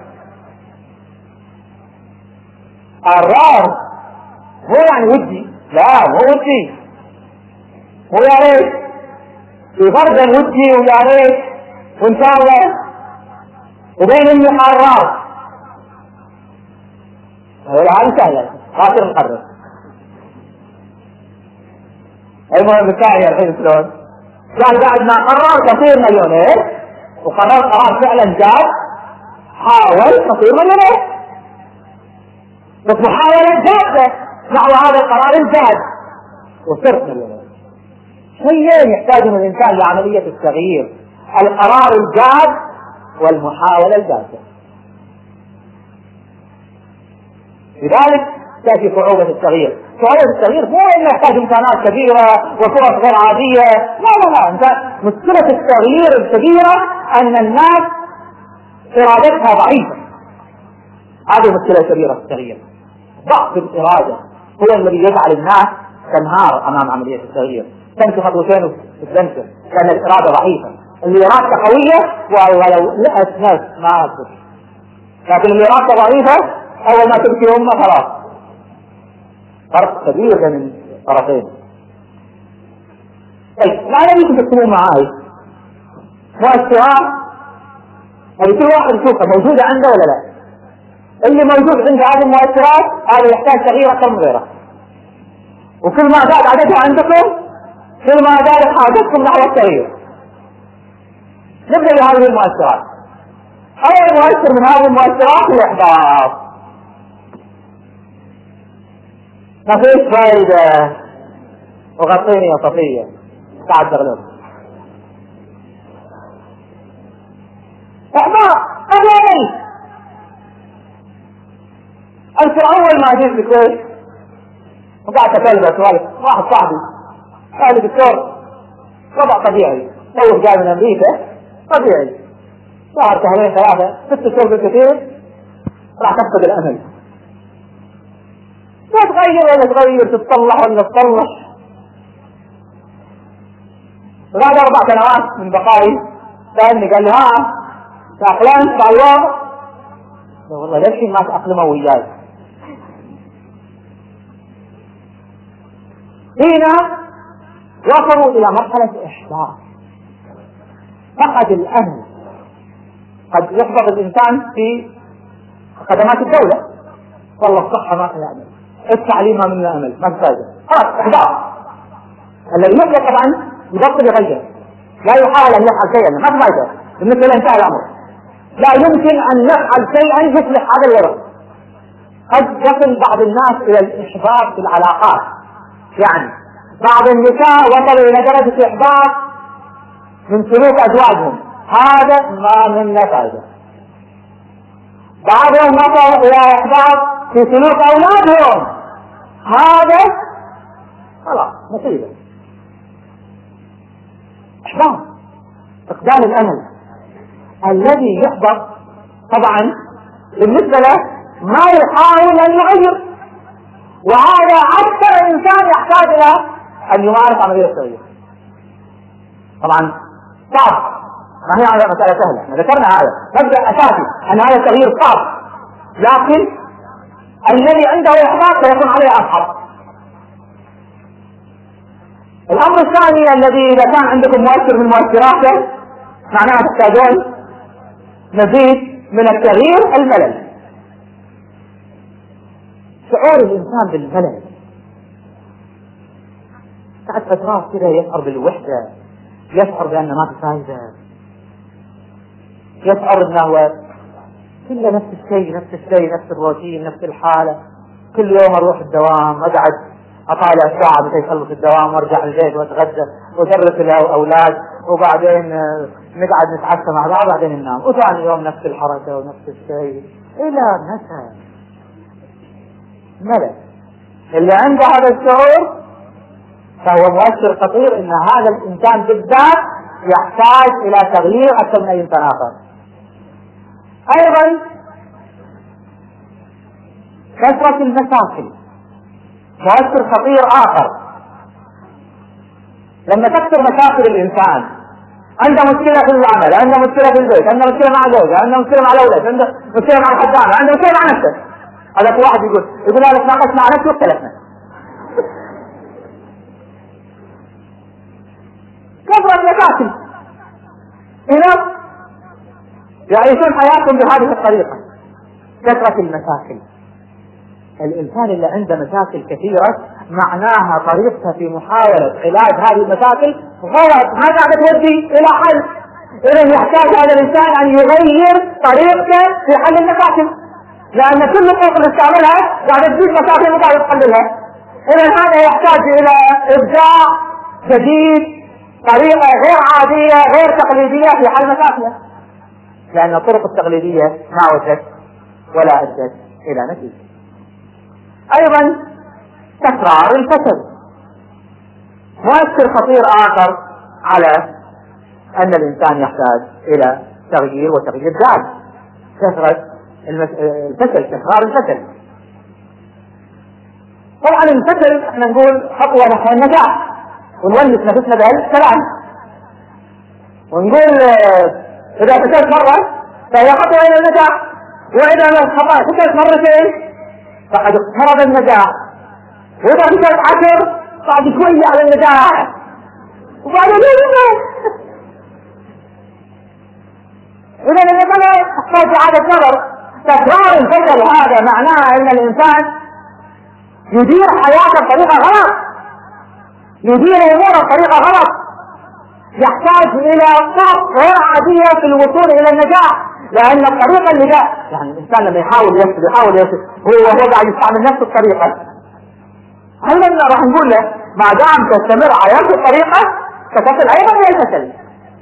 قرار مو يعني ودي، لا مو ودي، مو يا ريت في فرق ودي ويا ريت وإن شاء الله وبين اللي قرر. هذا سهل خاطر نقرر. المهم الثاني الحين شلون؟ قال بعد ما قرر تصير مليونير وقرر قرار فعلا جاد حاول تصير مليونير، بس محاولة جادة نحو هذا القرار الجاد وصرت مليونير. شيئين يحتاجون الإنسان لعملية التغيير: القرار الجاد والمحاولة الجادة. لذلك تأتي صعوبة التغيير. صعوبة التغيير مو إنه يحتاج إمكانات كبيرة وفرص غير عادية، لا أنت مشكلة التغيير الكبيرة أن الناس إرادتها ضعيفة. هذه مشكلة كبيرة في التغيير. ضعف الإرادة هو الذي يجعل الناس تنهار أمام عملية التغيير، تمشي خطوتين وتنسى لأن الإرادة ضعيفة. اللي إرادته قوية والله لو لقت ناس ما أصدق، لكن اللي إرادته ضعيفة أول ما تمشي أمة خلاص. فرق كبير بين الطرفين. طيب لا يمكن تكونوا معاي مؤثرات يعني كل واحد يشوفها موجودة عنده ولا لا. اللي موجود عنده هذه المؤثرات هذا يحتاج تغيير أكثر من غيره، وكل ما زاد عددها عندكم كل ما زادت حاجتكم نحو التغيير. نبدأ بهذه المؤثرات. أول مؤثر من هذه المؤثرات الإحباط. ما فيش فايدة وغطيني يا صفية تعال تغلب. إحباط أبدا. أنت أول ما جيت بكويس وقعدت أكلم سؤال واحد صاحبي قال لي دكتور وضع طبيعي طيب جاي من أمريكا طبيعي شهر شهرين ثلاثة 6 شهور بالكثير راح تفقد الأمل، لا تغير ولا تغير تتصلح ولا تتصلح. بعد 4 سنوات من بقائي سألني قال لي ها تأقلمت على الوضع؟ والله ليش ما تأقلموا وياي. هنا وصلوا إلى مرحلة إحباط، فقد الأمل. قد يحبط الإنسان في خدمات الدولة، والله الصحة ما فيها أمل، التعليم ما منه أمل، ما فايدة، خلاص إحباط. الذي يبدأ طبعا يبطل يغير، لا يحاول أن يفعل شيئا، ما فايدة بالنسبة له انتهى الأمر. لا يمكن أن نفعل شيئا يصلح هذا الوضع. قد يصل بعض الناس إلى الإحباط في العلاقات، يعني بعض النساء وصلوا إلى درجة إحباط من سلوك أزواجهم، هذا ما منه فائدة. بعضهم وصلوا إلى إحباط في سلوك أولادهم، هذا خلاص مصيبة. إحباط فقدان الأمل. الذي يحبط طبعا بالنسبة له ما يحاول أن يغير، وهذا أكثر إنسان يحتاج إلى أن يمارس عملية التغيير. طبعا صعب، ما هي على مسألة سهلة، ذكرنا هذا مبدأ أساسي أن هذا التغيير صعب، لكن الذي عنده إحباط سيكون عليه أصعب. الأمر الثاني الذي إذا كان عندكم مؤثر من مؤثراته معناها تحتاجون مزيد من التغيير: الملل. شعور الإنسان بالملل، بعد فترات كذا يشعر بالوحدة، يشعر بأن ما في فايدة، يشعر أنه كله نفس الشيء نفس الروتين نفس الحالة. كل يوم أروح الدوام أقعد أطالع ساعة متى يخلص الدوام وأرجع البيت وأتغدى وأدرس الأولاد وبعدين نقعد نتعشى مع بعض بعدين ننام، وثاني يوم نفس الحركة ونفس الشيء إلى متى؟ ملل. اللي عنده هذا الشعور فهو مؤثر خطير، إن هذا الإنسان بالذات يحتاج إلى تغيير أكثر من أي إنسان آخر. أيضا كثرة المشاكل مؤثر خطير آخر. لما تكثر مشاكل الإنسان، عنده مشكلة في العمل، عنده مشكلة في البيت، عنده مشكلة مع زوجه، عنده مشكلة مع الأولاد، عنده مشكلة مع الخدامة، عنده مشكلة مع نفسه. هذا في واحد يقول هذا تناقشنا مع نفسه واختلفنا. كثرة مشاكل هنا يعيشون حياتهم بهذه الطريقة، كثرة المشاكل. الإنسان اللي عنده مشاكل كثيرة معناها طريقته في محاولة علاج هذه المشاكل غلط، ما قاعدة تودي إلى حل. إذن يحتاج هذا الإنسان أن يغير طريقته في حل المشاكل، لأن كل الطرق اللي استعملها قاعدة تزيد مشاكل وقاعدة تحللها. إذن هذا يحتاج إلى إبداع جديد، طريقة غير عادية غير تقليدية في حل مشاكله، لأن الطرق التقليدية ما وجدت ولا أدت إلى نتيجة. أيضا تكرار الفشل مؤثر خطير آخر على أن الإنسان يحتاج إلى تغيير وتغيير ذات. كثرة الفشل، تكرار الفشل. طبعا الفشل احنا نقول خطوة نحو النجاح ونونس نفسنا بهالكلام ونقول إذا فشلت مرة فهي خطوة إلى النجاح، وإذا فشلت مرتين فقد اقترب النجاح، وإذا فشلت 10 بعد شوية على النجاح، وبعدين إذا النجاح يحتاج إعادة نظر. تكرار الفشل هذا معناه أن الإنسان يدير حياته بطريقة غلط، يدير أموره بطريقة غلط، يحتاج إلى طرق غير عادية في الوصول إلى النجاح. لأن الطريقة اللي يعني الإنسان لما يحاول يصل هو قاعد يستعمل نفس الطريقة. هل راح نقول له ما دام تستمر على نفس الطريقة ستصل أيضا إلى الفشل؟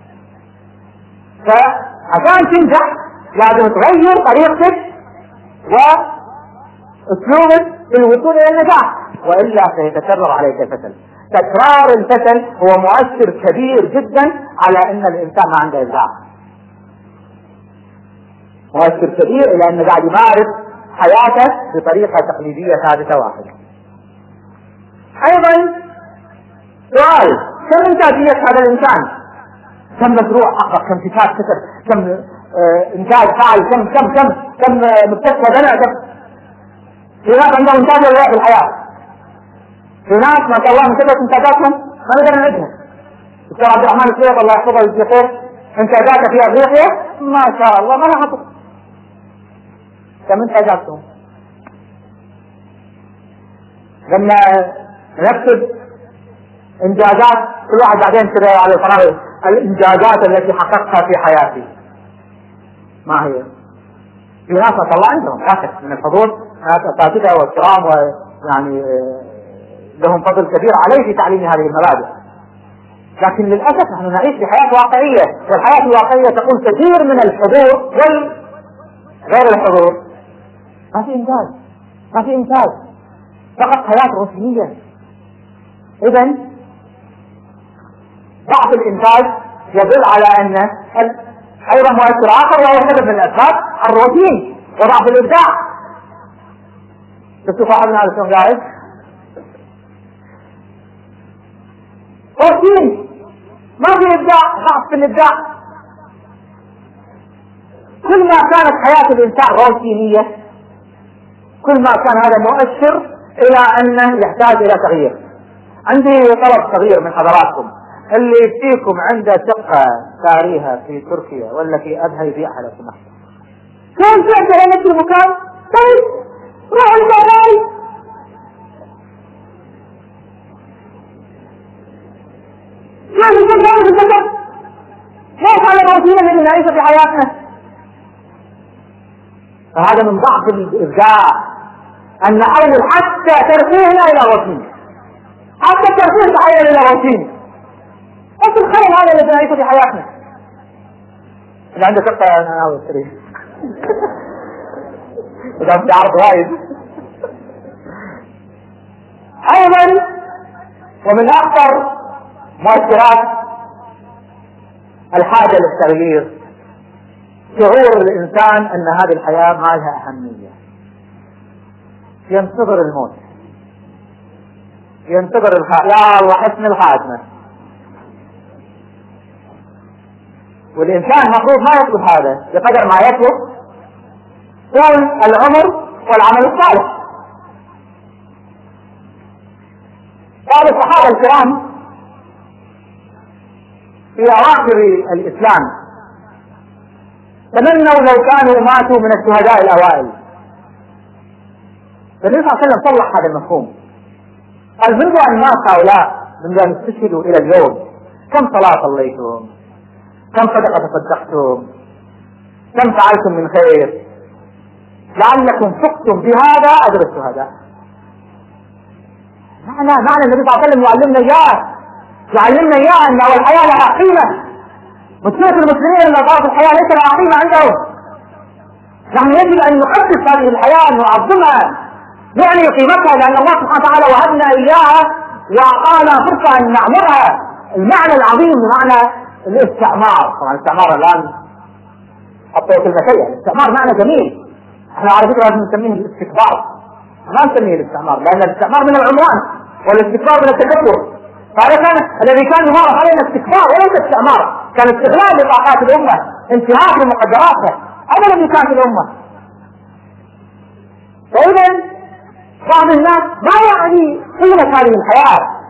فعشان تنجح لازم تغير طريقتك وأسلوبك في الوصول إلى النجاح، وإلا سيتكرر عليك الفشل. تكرار الفشل هو مؤثر كبير جدا على أن الإنسان ما عنده إبداع، مؤثر كبير إلى أنه قاعد يمارس حياته بطريقة تقليدية ثابتة واحدة. أيضا سؤال: كم إنتاجية هذا الإنسان؟ كم مزروع حقق؟ كم كتاب كتب؟ كم إنتاج فعل؟ كم مكتسب بنى؟ في ناس عندهم إنتاج ولا لا في الحياة؟ في ناس ما شاء الله من كثرة إنتاجاتهم ما نقدر نعدها. الدكتور عبد الرحمن السيد الله يحفظه ويجزيه إنتاجاته في أفريقيا ما شاء الله ما لها حصر. كم إنتاجاتهم؟ لما نكتب إنجازات كل واحد بعدين كذا على الفراغ الإنجازات التي حققتها في حياتي ما هي؟ في ناس ما شاء الله عندهم أخذ من الحضور ناس أساتذة والكرام ويعني لهم فضل كبير عليه في تعليم هذه المبادئ، لكن للأسف نحن نعيش في حياة واقعية، والحياة الواقعية تقول كثير من الحضور وغير الحضور ما في إنجاز، ما في إنتاج، فقط حياة روتينية. إذن ضعف الإنتاج يدل على أن أيضا مؤثر آخر وهو سبب من الأسباب الروتين وضعف الإبداع. شفتوا صاحبنا على شلون قاعد؟ روتين، ما في إبداع، ضعف في الإبداع. كل ما كانت حياة الإنسان روتينية كل ما كان هذا مؤشر إلى أنه يحتاج إلى تغيير. عندي طلب صغير من حضراتكم، اللي فيكم عنده شقة شاريها في تركيا ولا في أبها يبيعها لو سمحت. كان في عندها نفس المكان؟ طيب روح المكان. ما في شيء في السفر، ليس على الروتين الذي نعيشه في حياتنا. فهذا من ضعف الإبداع أن نحول حتى ترفيهنا إلى روتين، حتى الترفيه تحول إلى روتين. بس الخير هذا الذي نعيشه في حياتنا. اللي عنده شقة أنا ناوي أشتريه إذا بدي أعرض وايد. أيضا ومن أكثر مؤثرات الحاجة للتغيير شعور الإنسان أن هذه الحياة ما لها أهمية، ينتظر الموت، ينتظر يا الله حسن الخاتمة. والإنسان المفروض ما يطلب هذا، بقدر ما يطلب طول العمر والعمل الصالح. قال الصحابة الكرام في أواخر الإسلام تمنوا لو كانوا ماتوا من الشهداء الأوائل. النبي صلى الله عليه وسلم صلح هذا المفهوم، قال منذ أن مات هؤلاء، منذ أن استشهدوا إلى اليوم، كم صلاة صليتم، كم صدقة تصدقتم، كم فعلتم من خير، لعلكم فقتم بهذا أجر الشهداء. معنى النبي صلى الله عليه وسلم يعلمنا إياه أن الحياة لها قيمة. مشكلة المسلمين أن ضعف الحياة ليس لها قيمة عندهم. نحن يجب أن نقدس هذه الحياة، أن نعظمها، نعني قيمتها، لأن الله سبحانه وتعالى وهبنا إياها وأعطانا فرصة أن نعمرها. المعنى العظيم بمعنى الاستعمار، طبعا الاستعمار الآن حطوا كلمة سيئة، الاستعمار معنى جميل، احنا على فكرة لازم نسميه الاستكبار، ما نسميه الاستعمار، لأن الاستعمار من العنوان والاستكبار من التكبر. فهذا كان الذي كان يمارس علينا استكبار وليس استعمار، كان استغلال لطاقات الأمة، انتهاك لمقدراتها، هذا الذي كان في الأمة. فإذا بعض الناس ما يعني قيمة هذه الحياة،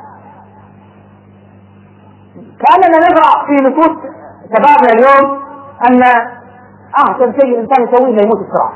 كأننا نزرع في نفوس شبابنا اليوم أن أحسن شيء الإنسان يسويه إنه يموت بسرعة،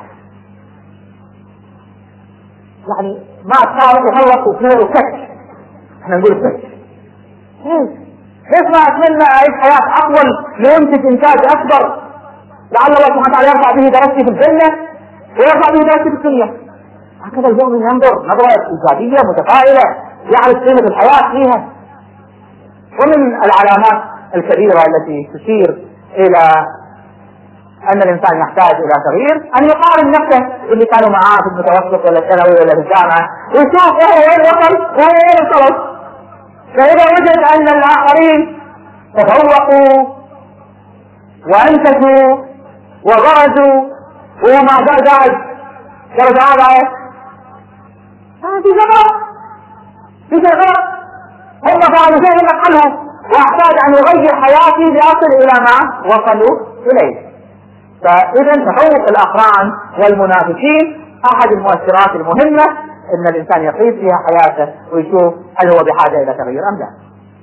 يعني ما أتخلص وخلص وفيه وكش، احنا نقول كش، كيف ما أتمنى أعيش حياة أطول لينتج إنتاج أكبر، لعل الله سبحانه وتعالى يرفع به درجتي في الجنة ويرفع به درجتي في الدنيا. هكذا المؤمن ينظر نظرة إيجابية متفائلة، يعرف قيمة الحياة فيها. ومن العلامات الكبيرة التي تشير إلى أن الإنسان يحتاج إلى تغيير أن يقارن نفسه اللي كانوا معاه في المتوسط ولا الثانوي ولا في الجامعة، ويشوف هو وين وصل وهو وين وصل. فإذا وجد أن الآخرين تفوقوا وأنتجوا وغرزوا وهو ما زال قاعد درجة رابعة، في شيء غلط، هم فعلوا شيء ينقله وأحتاج أن يغير حياتي لأصل إلى ما وصلوا إليه. فإذا تفوق الأقران والمنافسين أحد المؤثرات المهمة أن الإنسان يقيس فيها حياته ويشوف هل هو بحاجة إلى تغيير أم لا.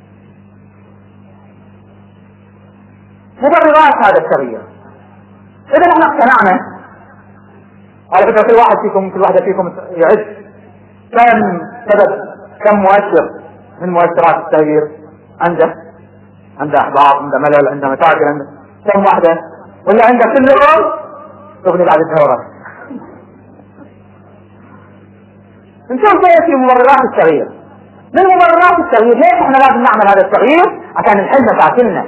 مبررات هذا التغيير، إذا نحن اقتنعنا، على فكرة كل واحدة فيكم يعد كم سبب، كم مؤثر من مؤثرات التغيير عنده احباط، عنده ملل، عنده مشاكل، عنده كم واحدة، ولا عنده كل يوم تغني بعد الثورة. نشوف شيء في مبررات التغيير. من مبررات التغيير، ليش احنا لازم نعمل هذا التغيير؟ عشان نحل مشاكلنا.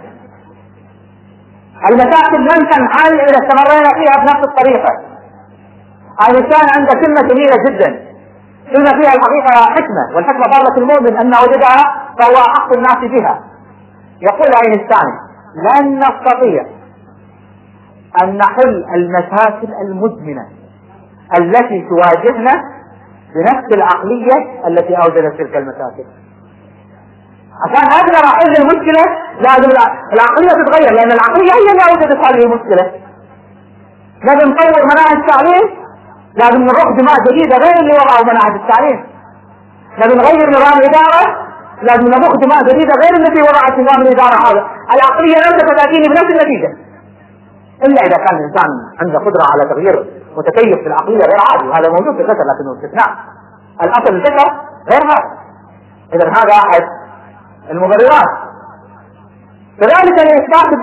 المشاكل لن تنحل اذا استمرينا فيها بنفس الطريقة. الانسان عنده كلمة جميلة جدا، كلمة فيها الحقيقة حكمة، والحكمة ضالة المؤمن أن وجدها فهو أحق الناس بها. يقول أينشتاين: لن نستطيع أن نحل المشاكل المزمنة التي تواجهنا بنفس العقلية التي أوجدت تلك المشاكل. عشان أقدر أحل المشكلة لازم العقلية تتغير، لأن العقلية هي اللي أوجدت هذه المشكلة. لازم نطور مناهج التعليم، لازم نروح دماء جديدة غير اللي وضعوا مناهج التعليم، لازم نغير نظام الإدارة، لازم نضخ دماء جديدة غير التي وضعت نظام الإدارة هذا. العقلية لم تتأتيني بنفس النتيجة إلا إذا كان الإنسان عنده قدرة على تغيير متكيف في العقلية غير عادي، وهذا موجود في البشر لكنه استثناء، الأصل البشر غير هذا. إذا هذا أحد المبررات. كذلك لإثبات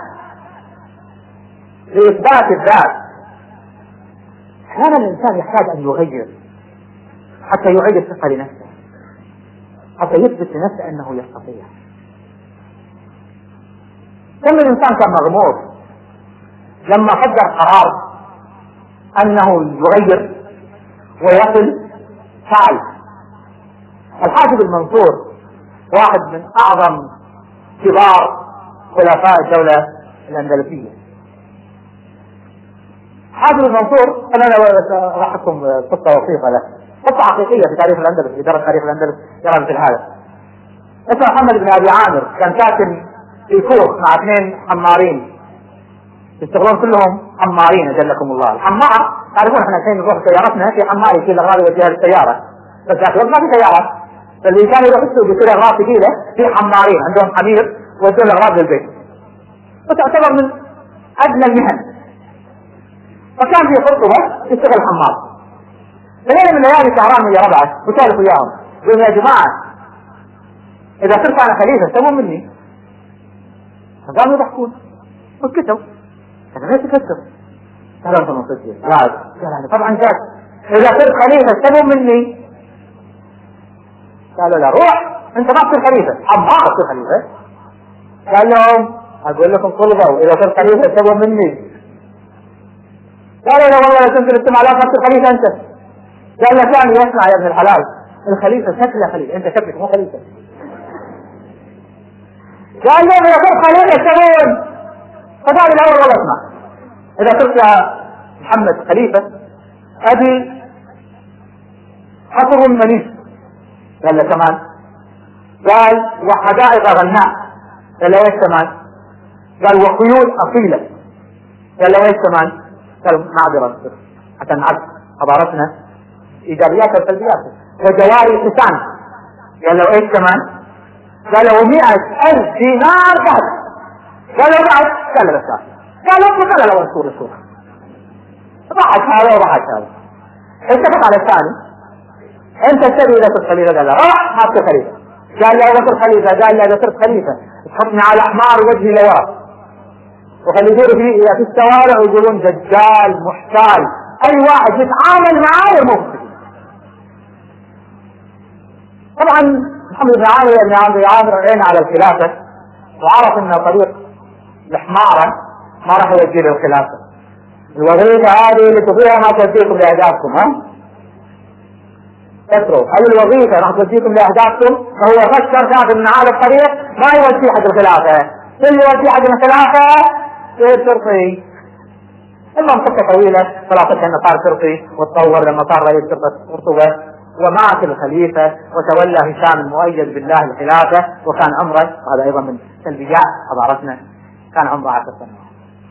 الذات. أحيانا الإنسان يحتاج أن يغير حتى يعيد الثقة لنفسه، حتى يثبت لنفسه أنه يستطيع. كم الإنسان كان مغمور لما قدر قرار أنه يغير ويصل فعل. الحاجب المنصور واحد من أعظم كبار خلفاء الدولة الأندلسية، حاتم المنصور انا راح احكم قصه وثيقه له، قصه حقيقيه في تاريخ الاندلس، في درس تاريخ الاندلس يرى مثل هذا. اسمه محمد بن ابي عامر، كان ساكن في كوخ مع اثنين حمارين يشتغلون كلهم حمارين اجلكم الله. الحمار تعرفون احنا الحين نروح سيارتنا في حمار يشيل الاغراض يوديها للسياره، بس ذاك الوقت ما في سيارات، فاللي كان يروح السوق يشيل اغراض ثقيله في حمارين عندهم حمير يودون الاغراض للبيت، وتعتبر من ادنى المهن. فكان في خطبه يشتغل حمار. فليله من الليالي سهران ويا ربعه وسالف وياهم يقول يا جماعه اذا صرت انا خليفه سووا مني. فقاموا يضحكون وسكتوا. انا ليش تكتب؟ قال انت من صدق؟ قال طبعا جاد اذا صرت خليفه سووا مني. قالوا لا روح انت ما تصير خليفه، حمار تصير خليفه. قال لهم اقول لكم طلبوا اذا صرت خليفه سووا مني. قالوا لا والله لا تنزل السماء لا تصير خليفه انت. قال له يعني يسمع يا ابن الحلال، الخليفه شكله خليفه، انت شكلك مو خليفه. قال لهم اذا صرت خليفه سوون. فقال الاول والله اسمع اذا صرت يا محمد خليفه ابي حصر منيف. قال له كمان. قال وحدائق غناء. قال له ايش كمان؟ قال وخيول اصيله. قال له ايش كمان؟ قال معذره حتى نعرف حضارتنا ايجابيات وسلبيات. وجواري حسان. قال له ايش كمان؟ قال له 100,000 دينار بعد. قال له بعد؟ قال له بس قال له قال له الصورة ضحك هذا وضحك هذا. اتفق على الثاني انت تبي اذا صرت خليفه. قال له راح ما تصير خليفه. قال له اذا صرت خليفه. قال له اذا صرت خليفه تحطني على حمار وجهي لورا وخلي يدوروا في الشوارع ويقولون دجال محتال، اي واحد يتعامل معاه يموت. طبعا محمد بن عامر عين على الخلافه وعرف انه طريق الحماره ما راح يودي للخلافه. الوظيفه هذه اللي تبغيها ما توديكم لاهدافكم. فكروا هذه الوظيفه راح توديكم لاهدافكم. فهو فكر شاف ان هذا الطريق ما يودي حق الخلافه، اللي يودي حق الخلافه ترقي. المهم قصه طويله فلا شك انه صار ترقي وتطور لما صار رئيس شرطه قرطبه ومات الخليفه وتولى هشام المؤيد بالله الخلافه وكان عمره، وهذا ايضا من سلبيات حضارتنا، كان عمره 10 سنوات.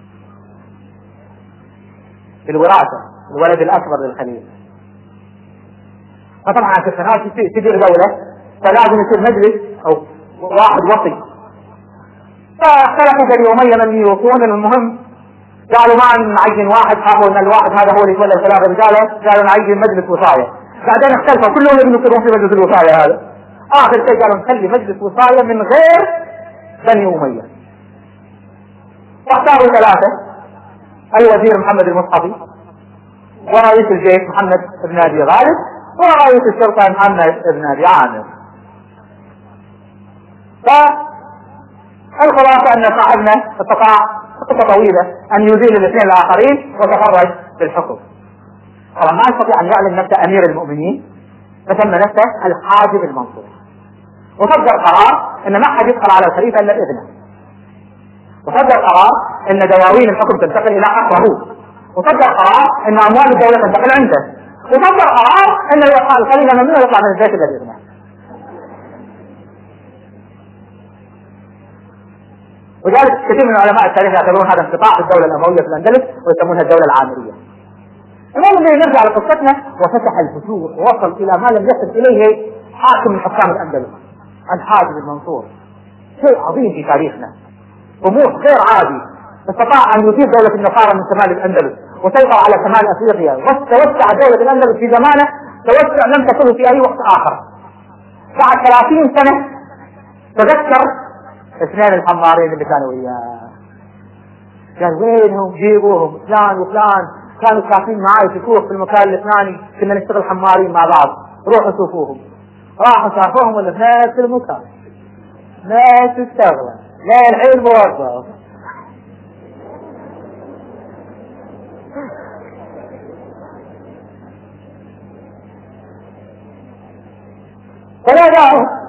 في الوراثه الولد الاكبر للخليفه. فطبعا 10 سنوات تدير دوله فلازم يصير مجلس او واحد وصي. فاختلفوا بني اميه من يوصون. المهم قالوا ما نعين واحد، حقوا ان الواحد هذا هو اللي يتولى الخلافه. قالوا نعين مجلس وصايه. بعدين اختلفوا كلهم يبنوا يصيرون في مجلس الوصايه هذا. اخر شيء قالوا نخلي مجلس وصايه من غير بني اميه. واختاروا 3: الوزير محمد المصحفي، ورئيس الجيش محمد بن ابي غالب، ورئيس الشرطه محمد بن ابي عامر. فالخلاصه ان صاحبنا استطاع خطة طويلة ان يزيل الاثنين الاخرين وتفرج بالحكم. طبعا ما يستطيع ان يعلن نفسه امير المؤمنين فسمى نفسه الحاجب المنصور، وصدر قرار ان ما حد يدخل على الخليفه الا باذنه، وصدر قرار ان دواوين الحكم تنتقل الى اقربوه، وصدر قرار ان اموال الدوله تنتقل عنده، وصدر قرار ان الخليفه ممنوع يطلع من البيت الا باذنه. وذلك كثير من علماء التاريخ يعتبرون هذا انقطاع في الدوله الامويه في الاندلس ويسمونها الدوله العامريه. المهم نرجع لقصتنا. وفتح الفتوح ووصل الى ما لم يصل اليه حاكم من حكام الاندلس الحاجب المنصور. شيء عظيم في تاريخنا، طموح غير عادي. استطاع ان يثير دوله النصارى من شمال الاندلس وسيطر على شمال افريقيا، وتوسع دوله الاندلس في زمانه توسع لم تكن في اي وقت اخر. بعد 30 سنه تذكر اثنين الحمارين اللي كانوا وياه، قال وينهم؟ جيبوهم فلان وفلان كانوا ساكنين معي في كوخ في المكان الفلاني، كنا نشتغل حمارين مع بعض، روحوا شوفوهم. راحوا شافوهم ولا في نفس المكان نفس الشغله، لا الحين موظف. فلا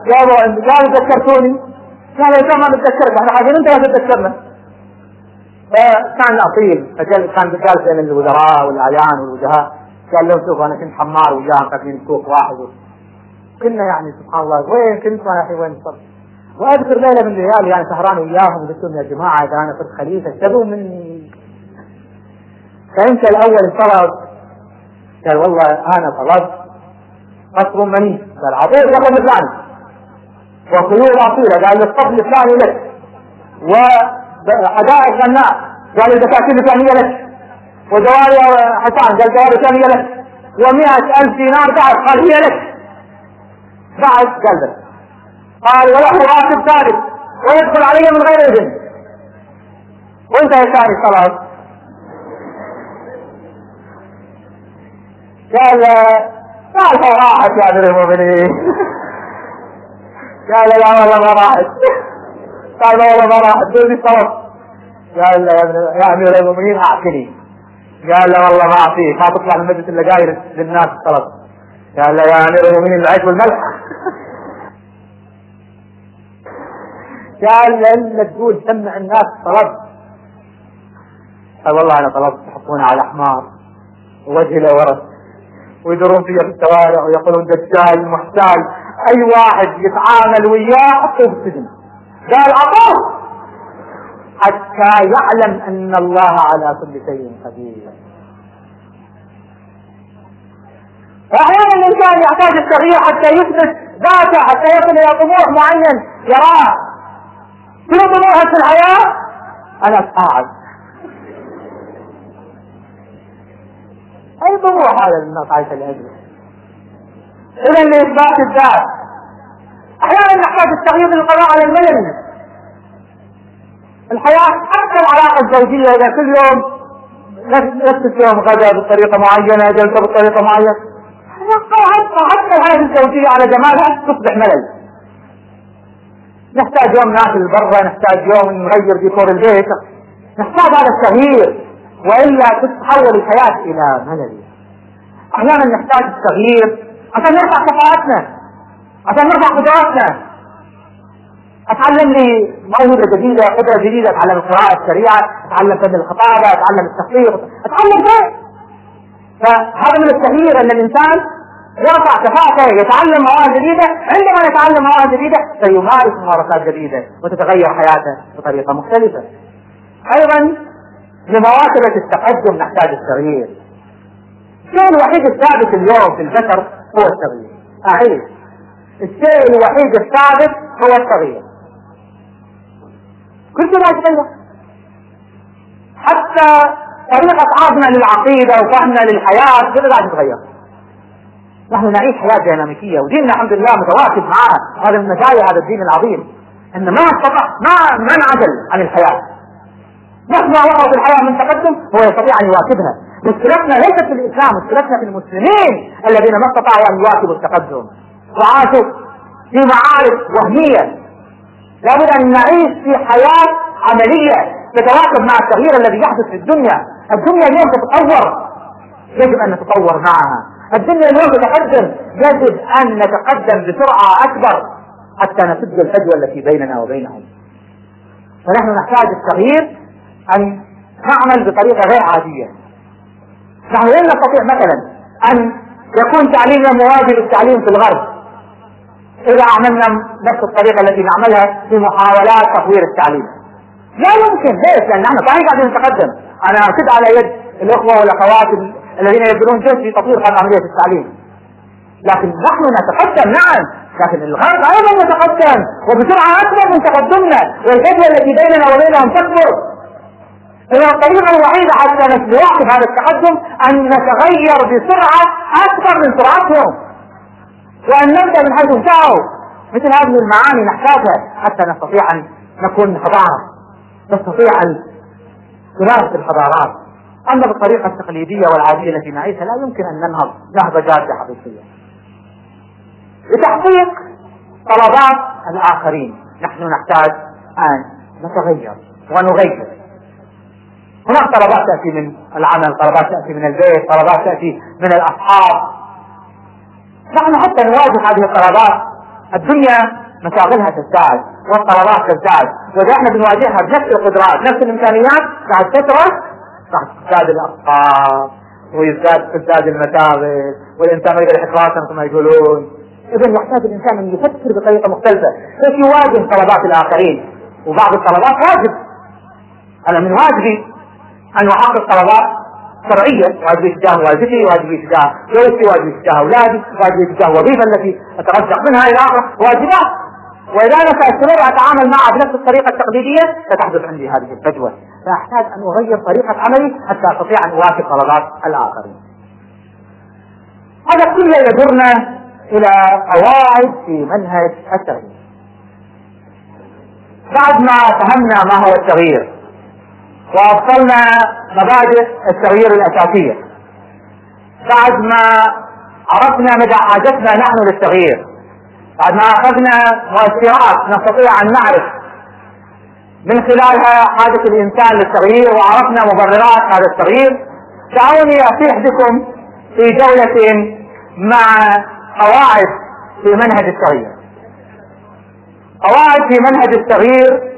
قالوا ذكرتوني. قالوا ما نتذكرك، احنا عايزين انت لا تتذكرنا. فكان أصيل، كان جالس بين الوزراء والأعيان والوجهاء، قال له شوف أنا كنت حمار وياهم قاعدين سوق واحد، كنا يعني سبحان الله وين كنت أنا الحين وين صرت. وأذكر ليلة من الليالي يعني سهران وياهم وقلت لهم يا جماعة إذا أنا صرت خليفة اشتروا مني. فأنت الأول طلب، قال والله أنا طلبت قصر مني، قال عطيه رقم الثاني وخيول أصيلة، قال الصف الثاني لك، وحدائق غناء قال الدكاكين الثانية لك، ودواري حسان قال دواري الثانية لك، و100,000 دينار قال هي لك بعد قلبك. قال وله راتب ثابت ويدخل علي من غير إذن. وانت يا ثاني خلاص قال راحت يا أمير المؤمنين. قال لا والله ما راحت. قال لا والله ما راحت دوني الصوت. قال يا أمير المؤمنين أعطني. قال لا والله ما أعطيك، ما تطلع من مجلس إلا قايل للناس الطلب. قال لا يا أمير المؤمنين العيش والملح. قال لأن تقول سمع الناس طلب. قال والله أنا طلبت يحطون على حمار ووجهي له ورد ويدورون فيه في الشوارع ويقولون دجال محتال، أي واحد يتعامل وياه حطوه في السجن. قال أعطوه حتى يعلم أن الله على كل شيء قدير. فأحيانا الإنسان يحتاج التغيير حتى يثبت ذاته، حتى يصل إلى طموح معين يراه. شنو طموحك في الحياة؟ أنا أتقاعد. أي طموح هذا الناس عايشة لأجله؟ إذا لإثبات الذات. أحيانا نحتاج التغيير للقضاء على الملل. الحياة حتى العلاقة الزوجية إذا كل يوم نفس يوم غدا بطريقة معينة، جلسة بطريقة معينة، حتى الحياة الزوجية على جمالها تصبح ملل. نحتاج يوم ناكل برا، نحتاج يوم نغير ديكور البيت، نحتاج هذا التغيير، وإلا تتحول الحياة إلى ملل. أحيانا نحتاج التغيير عشان نرفع كفاءتنا، عشان نرفع قدراتنا. أتعلم لي موهبة جديدة، قدرة جديدة، أتعلم القراءة السريعة، أتعلم فن الخطابة، أتعلم التخطيط، أتعلم شيء. فهذا من التغيير أن الإنسان يرفع كفاءته، يتعلم مواهب جديدة. عندما يتعلم مواهب جديدة سيمارس ممارسات جديدة وتتغير حياته بطريقة مختلفة. أيضا لمواكبة التقدم نحتاج التغيير. الشيء الوحيد الثابت اليوم في البشر هو التغيير. أعيد، الشيء الوحيد الثابت هو التغيير. كل شيء يتغير، حتى طريقة عرضنا للعقيدة وفهمنا للحياة كل ذلك يتغير. نحن نعيش حياة ديناميكية وديننا الحمد لله متواكب معها. هذا من مزايا هذا الدين العظيم، ان ما انعزل عن الحياة. مهما وقع في الحياة من تقدم هو يستطيع ان يواكبها. مشكلتنا ليست في الاسلام، مشكلتنا في المسلمين الذين ما استطاعوا ان يواكبوا التقدم وعاشوا في معارك وهمية. لابد ان نعيش في حياة عملية تتواكب مع التغيير الذي يحدث في الدنيا. الدنيا اليوم تتطور، يجب ان نتطور معها. الدنيا اليوم تتقدم، يجب ان نتقدم بسرعة اكبر حتى نسد الفجوة التي بيننا وبينهم. فنحن نحتاج التغيير ان نعمل بطريقة غير عادية. نحن لا نستطيع مثلا ان يكون تعليمنا موازي للتعليم في الغرب اذا عملنا نفس الطريقة التي نعملها في محاولات تطوير التعليم. لا يمكن. ليش؟ لان نحن صحيح قاعدين نتقدم. انا اكد على يد الاخوة والاخوات الذين يبذلون جهد في تطوير هذه عملية التعليم، لكن نحن نتقدم نعم، لكن الغرب ايضا يتقدم وبسرعة اكبر من تقدمنا، والفجوة التي بيننا وبينهم تكبر. إذا الطريقة الوحيدة حتى نواكب هذا التقدم أن نتغير بسرعة أكبر من سرعتهم، وأن نبدأ من حيث انتهوا. مثل هذه المعاني نحتاجها حتى نستطيع أن نكون حضارة، نستطيع أن نمارس الحضارات. أما بالطريقة التقليدية والعادية التي نعيشها لا يمكن أن ننهض نهضة جادة حقيقية. لتحقيق طلبات الآخرين نحن نحتاج أن نتغير ونغير. هناك طلبات تأتي من العمل، طلبات تأتي من البيت، طلبات تأتي من الأصحاب. نحن حتى نواجه هذه الطلبات. الدنيا مشاغلها تزداد والطلبات تزداد، واذا احنا بنواجهها بنفس القدرات نفس الامكانيات راح تكثر، راح تزداد الافكار ويزداد المساوئ والانسان ما يقدر يحكي كما يقولون. اذا يحتاج الانسان ان يفكر بطريقه مختلفه كيف يواجه طلبات الاخرين. وبعض الطلبات واجب، انا من واجبي ان احقق طلبات شرعيه، واجبي تجاه والدتي، واجبي تجاه زوجتي، واجبي تجاه اولادي، واجبي تجاه الوظيفه التي اترزق منها الى اخره، واجبات. واذا انا ساستمر اتعامل معها بنفس الطريقه التقليديه ستحدث عندي هذه الفجوه، فاحتاج ان اغير طريقه عملي حتى استطيع ان اواكب طلبات الاخرين. هذا كله يجرنا الى قواعد في منهج التغيير. بعد ما فهمنا ما هو التغيير وأبطلنا مبادئ التغيير الأساسية، بعد ما عرفنا مدى حاجتنا نحن للتغيير، بعد ما أخذنا مؤشرات نستطيع أن نعرف من خلالها حاجة الإنسان للتغيير وعرفنا مبررات هذا التغيير، دعوني أصيح بكم في جولة مع قواعد في منهج التغيير. قواعد في منهج التغيير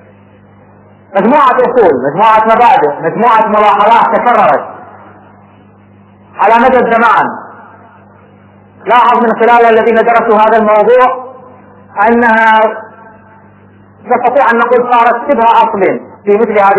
مجموعة أصول، مجموعة مبادئ، مجموعة ملاحظات تكررت على مدى الزمان. لاحظ من خلال الذين درسوا هذا الموضوع أنها نستطيع أن نقول صارت شبه أصل في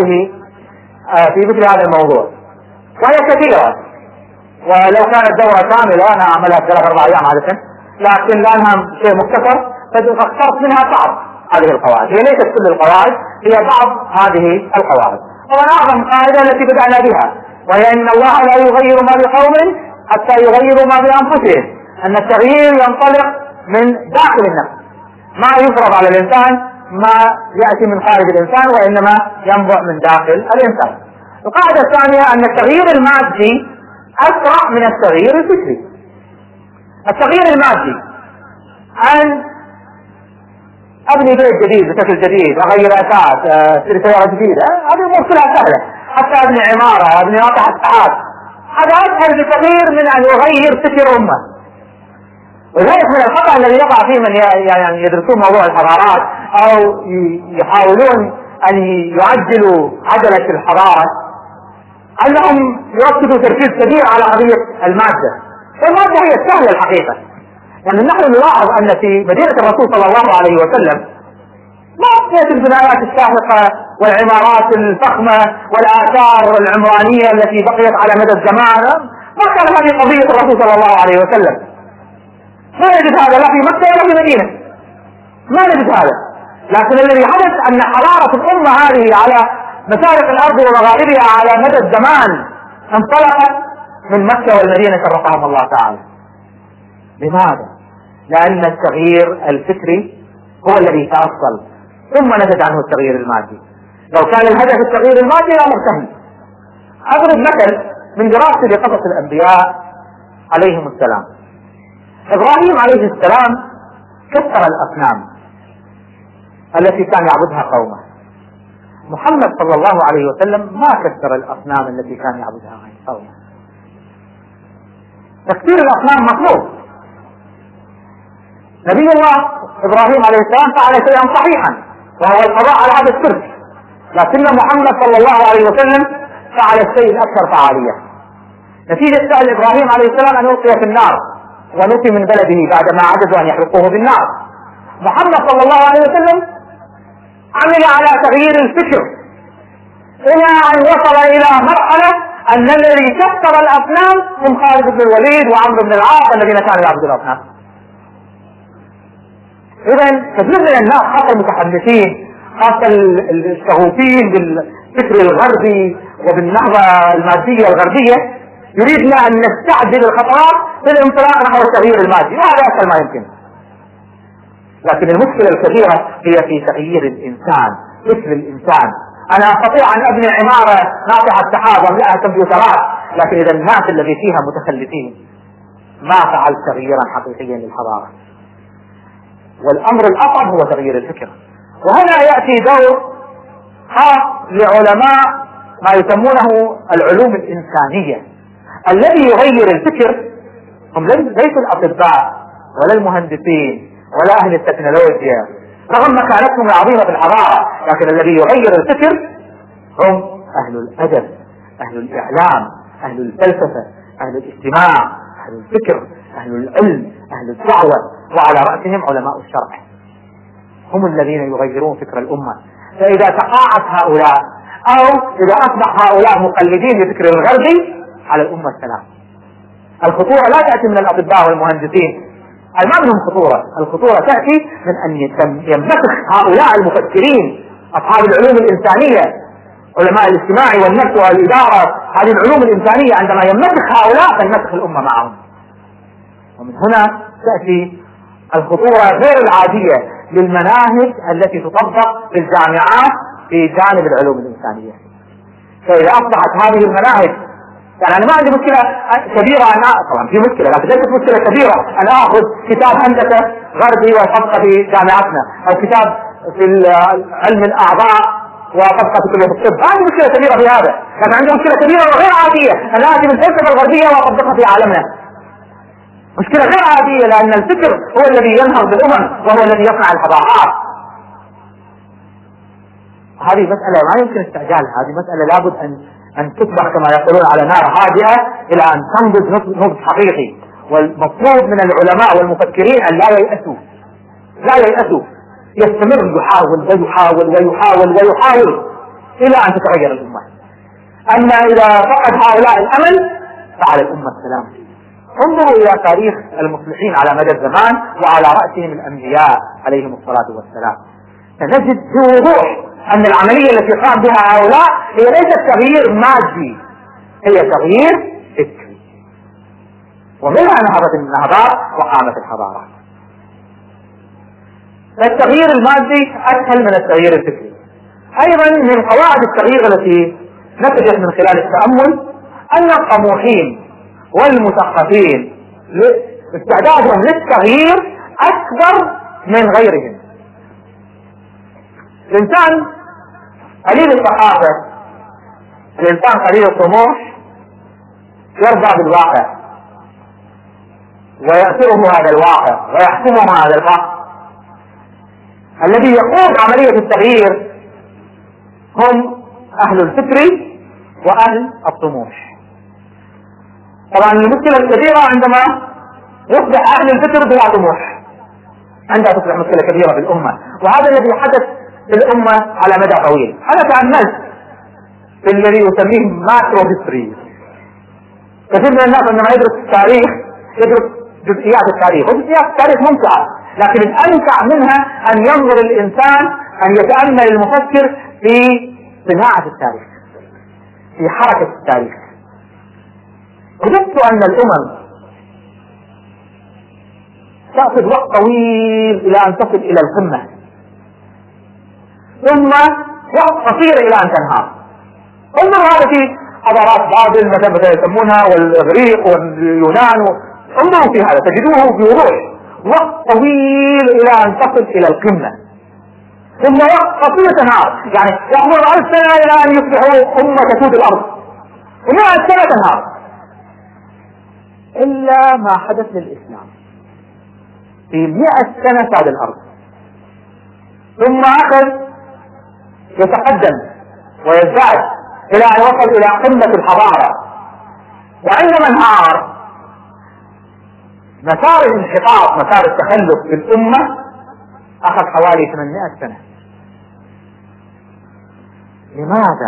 مثل هذا الموضوع، وهي كثيرة. ولو كانت دورة كاملة أنا أعملها 3-4 أيام عادة، لكن لأنها شيء مختصر فاخترت منها بعض هذه القواعد. هي ليست كل القواعد، هي بعض هذه القواعد. ومن أعظم قاعدة التي بدأنا بها وهي أن الله لا يغير ما بقوم حتى يغيروا ما بأنفسهم، أن التغيير ينطلق من داخل النفس، ما يفرض على الإنسان، ما يأتي من خارج الإنسان، وإنما ينبع من داخل الإنسان. القاعدة الثانية أن التغيير المادي أسرع من التغيير الفكري. التغيير المادي أن أبني بيت جديد بشكل جديد، أغير أساس، أشتري سيارة جديدة، هذه أمور كلها سهلة. حتى أبني عمارة، أبني ناطح السحاب، هذا أسهل بكثير من أن يغير فكر أمة. ولذلك من الخطأ الذي يقع فيه من يعني يدرسون موضوع الحضارات أو يحاولون أن يعجلوا عجلة الحضارة أنهم يركزوا تركيز كبير على قضية المادة. المادة هي السهلة الحقيقة، يعني نحن نلاحظ أن في مدينة الرسول صلى الله عليه وسلم ما كانت البنايات الشاهقة والعمارات الفخمة والآثار العمرانية التي بقيت على مدى الزمان، ما كان هذه قضية الرسول صلى الله عليه وسلم. ما نجد هذا لا في مكة ولا في مدينة، ما نجد هذا. لكن الذي حدث أن حضارة الأمة هذه على مشارق الأرض ومغاربها على مدى الزمان انطلقت من مكة والمدينة شرفهم الله تعالى. لماذا؟ لأن التغيير الفكري هو الذي تأصل، ثم نتج عنه التغيير المادي. لو كان الهدف التغيير المادي لا مرتهن. أضرب مثل من دراستي لقصص الأنبياء عليهم السلام. إبراهيم عليه السلام كسر الأصنام التي كان يعبدها قومه. محمد صلى الله عليه وسلم ما كسر الأصنام التي كان يعبدها قومه. تكسير الأصنام مطلوب. نبي الله إبراهيم عليه السلام فعل شيئا صحيحا وهو القضاء على هذا الشرك، لكن محمد صلى الله عليه وسلم فعل الشيء الأكثر فعالية. نتيجة فعل إبراهيم عليه السلام أن ألقي في النار ونفي من بلده بعدما عجزوا أن يحرقوه بالنار. محمد صلى الله عليه وسلم عمل على تغيير الفكر إلى أن وصل إلى مرحلة أن الذي كسر الأصنام هم خالد بن الوليد وعمرو بن العاص الذين كانوا يعبدون الأصنام. إذن كثير من الناس خاصة المتحدثين خاصة الشغوفين بالفكر الغربي وبالنهضة المادية الغربية يريدنا أن نستعجل الخطوات في الانطلاق نحو التغيير المادي، وهذا أسهل ما يمكن. لكن المشكلة الكبيرة هي في تغيير الإنسان، فكر الإنسان. أنا أستطيع أن أبني عمارة ناطحة السحاب وأملأها كمبيوترات، لكن إذا الناس الذي فيها متخلفين ما فعل تغييرا حقيقيا للحضارة. والأمر الأصعب هو تغيير الفكر. وهنا يأتي دور خاص لعلماء ما يسمونه العلوم الإنسانية. الذي يغير الفكر هم ليسوا الأطباء ولا المهندسين ولا أهل التكنولوجيا رغم مكانتهم العظيمة في الحضارة، لكن الذي يغير الفكر هم أهل الأدب، أهل الإعلام، أهل الفلسفة، أهل الاجتماع، أهل الفكر، أهل العلم، أهل الدعوة، وعلى رأسهم علماء الشرع. هم الذين يغيرون فكر الأمة. فإذا تقاعس هؤلاء أو إذا أصبح هؤلاء مقلدين لفكر الغربي، على الأمة السلام. الخطورة لا تأتي من الأطباء والمهندسين، ما منهم خطورة. الخطورة تأتي من أن ينمسخ هؤلاء المفكرين أصحاب العلوم الإنسانية، علماء الاجتماع والنفس والإدارة، هذه العلوم الإنسانية، عندما ينمسخ هؤلاء تنمسخ الأمة معهم. ومن هنا تأتي الخطورة غير العادية للمناهج التي تطبق في الجامعات في جانب العلوم الإنسانية. فإذا أصبحت هذه المناهج، يعني أنا ما عندي مشكلة كبيرة طبعا في مشكلة، لكن ليست مشكلة كبيرة أن أخذ كتاب هندسة غربي وأطبقه في جامعتنا، أو كتاب في علم الأعضاء وأطبقه في كلية الطب. ما عندي مشكلة كبيرة في هذا، لكن عندي مشكلة كبيرة وغير عادية أن آتي بالفلسفة الغربية وأطبقها في عالمنا. مشكلة غير عادية، لأن الفكر هو الذي ينهض بالأمم وهو الذي يصنع الحضارات. هذه مسألة ما يمكن استعجالها، هذه مسألة لابد أن تطبخ كما يقولون على نار هادئة إلى أن تنضج نضج حقيقي. والمطلوب من العلماء والمفكرين أن لا ييأسوا، يستمر يحاول ويحاول ويحاول ويحاول إلى أن تتغير الأمة. أما إذا فقد هؤلاء الأمل فعلى الأمة السلام. انظروا إلى تاريخ المصلحين على مدى الزمان وعلى رأسهم الأنبياء عليهم الصلاة والسلام، سنجد بوضوح أن العملية التي قام بها هؤلاء هي ليست تغيير مادي، هي تغيير فكري، ومنها نهضت النهضات وقامت الحضارات. التغيير المادي أسهل من التغيير الفكري. أيضا من قواعد التغيير التي نتجت من خلال التأمل أن الطموحين والمثقفين استعدادهم للتغيير أكبر من غيرهم. الإنسان قليل الثقافة، الإنسان قليل الطموح يرضى بالواقع ويأثره هذا الواقع ويحكمه هذا الواقع. الذي يقوم عملية التغيير هم أهل الفكر وأهل الطموح. طبعا المشكلة الكبيرة عندما يصبح أهل الفكر بلا طموح، عندها تصبح مشكلة كبيرة في الأمة. وهذا الذي حدث في الأمة على مدى طويل. أنا تأملت في الذي يسميه ماكرو هيستوري. كثير من الناس عندما يدرس التاريخ يدرس جزئيات التاريخ، وجزئيات التاريخ ممتعة، لكن الأمتع منها أن ينظر الإنسان، أن يتأمل المفكر في صناعة التاريخ، في حركة التاريخ. وجدت أن الأمم تأخذ وقت طويل إلى أن تصل إلى القمة، ثم وقت قصير إلى أن تنهار. انظر هذا في حضارات بابل مثلا يسمونها، والإغريق واليونان، انظروا في هذا تجدوه بوضوح، وقت طويل إلى أن تصل إلى القمة، ثم وقت قصير تنهار. يعني يأخذ 1000 سنة إلى أن يصبحوا أمة تسود الأرض، و100 سنة تنهار. إلا ما حدث للإسلام، في 100 سنة ساد الأرض، ثم أخذ يتقدم ويزداد إلى أن وصل إلى قمة الحضارة. وعندما انهار مسار الانحطاط، مسار التخلف في الأمة، أخذ حوالي 800 سنة. لماذا؟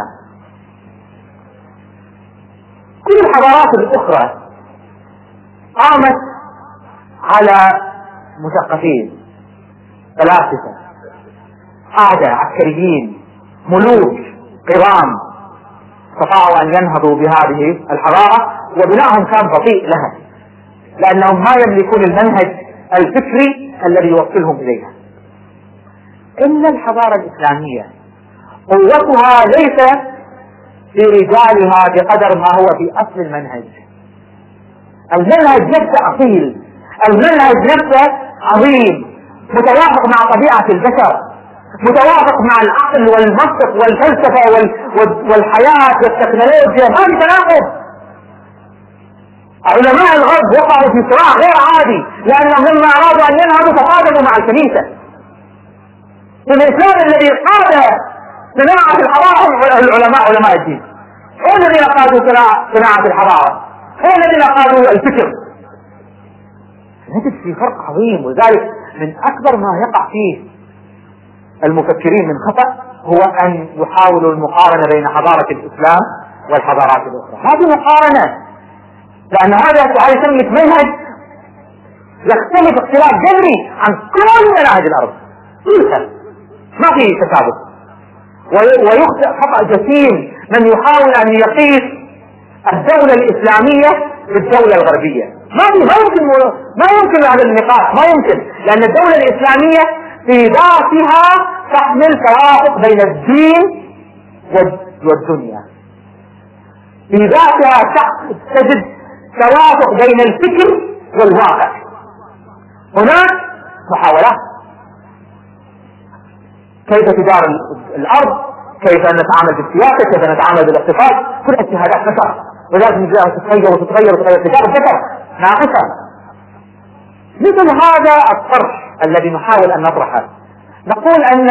كل الحضارات الأخرى قامت على مثقفين، فلاسفة، قادة، عسكريين، ملوك، قرام، استطاعوا أن ينهضوا بهذه الحضارة، وبناءهم كان بطيء لها، لأنهم ما يملكون المنهج الفكري الذي يوصلهم إليها. إن الحضارة الإسلامية قوتها ليس في رجالها بقدر ما هو في أصل المنهج. المنهج نفسه أصيل، المنهج نفسه عظيم، متوافق مع طبيعة البشر، متوافق مع العقل والمنطق والفلسفة والحياة والتكنولوجيا، ما في تناقض. علماء الغرب وقعوا في صراع غير عادي، لأنهم لما أرادوا أن ينهضوا تقادموا مع الكنيسة. الإسلام الذي قاد صناعة الحضارة علماء الدين، هم الذين قادوا صناعة الحضارة، هم الذين قادوا الفكر. نجد في فرق عظيم، وذلك من أكبر ما يقع فيه المفكرين من خطأ هو أن يحاولوا المقارنة بين حضارة الإسلام والحضارات الأخرى. هذه مقارنة، لأن هذا يسمى منهج يختلف اختلاف جذري عن كل مناهج الأرض، ما فيه تشابه. ويخطئ خطأ جسيم من يحاول أن يقيس الدولة الإسلامية بالدولة الغربية. ما يمكن هذا النقاش، ما يمكن، لأن الدولة الإسلامية في ذاتها تحمل توافق بين الدين والدنيا، في ذاتها تجد توافق بين الفكر والواقع. هناك محاولات كيف تدار الأرض، كيف نتعامل بالسياسة، كيف نتعامل بالاقتصاد، كل اجتهادات بشر، ولازم تتغير تجارب بشر ناقصة. مثل هذا الطرح الذي نحاول أن نطرحه، نقول أن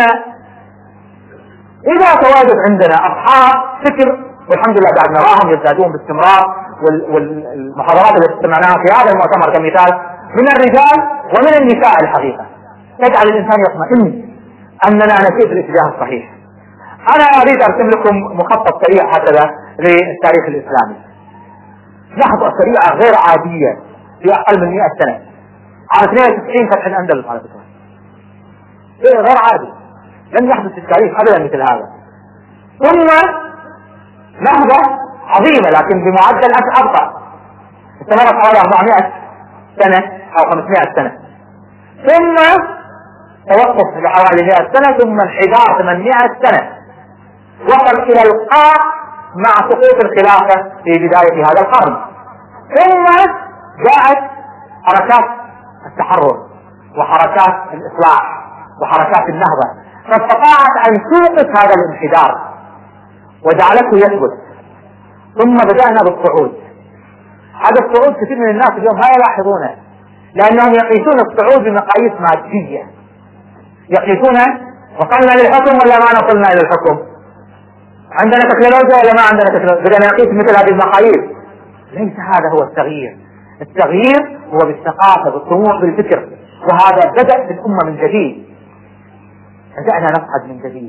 إذا تواجد عندنا أصحاب فكر، والحمد لله بعد نراهم يزدادون باستمرار، والمحاضرات التي سمعناها في هذا المؤتمر كمثال من الرجال ومن النساء الحقيقة تجعل الإنسان يطمئن أننا نسير في الاتجاه الصحيح. أنا أريد أرسم لكم مخطط سريع هكذا للتاريخ الإسلامي، لحظة سريعة غير عادية في أقل من 100 سنة، على 92 فتح الأندلس على فكرة، غير عادي، لم يحدث في التاريخ أبدا مثل هذا. ثم نهضة عظيمة لكن بمعدل أبطأ، استمرت حوالي 400 سنة أو 500 سنة، ثم توقف لحوالي 100 سنة، ثم انحدار 800 سنة، وصل إلى القاع مع سقوط الخلافة في بداية هذا القرن. ثم جاءت حركات التحرر وحركات الإصلاح وحركات النهضة، فاستطاعت أن توقف هذا الانحدار وجعلته يثبت. ثم بدأنا بالصعود. هذا الصعود كثير من الناس اليوم ما يلاحظونه، لأنهم يقيسون الصعود بمقاييس مادية، يقيسون وصلنا للحكم ولا ما وصلنا إلى الحكم، عندنا تكنولوجيا ولا ما عندنا تكنولوجيا، بدنا نقيس مثل هذه المقاييس. ليس هذا هو التغيير. التغيير هو بالثقافة، بالطموح، بالفكر، وهذا بدأ بالأمة من جديد، بدأنا نصعد من جديد.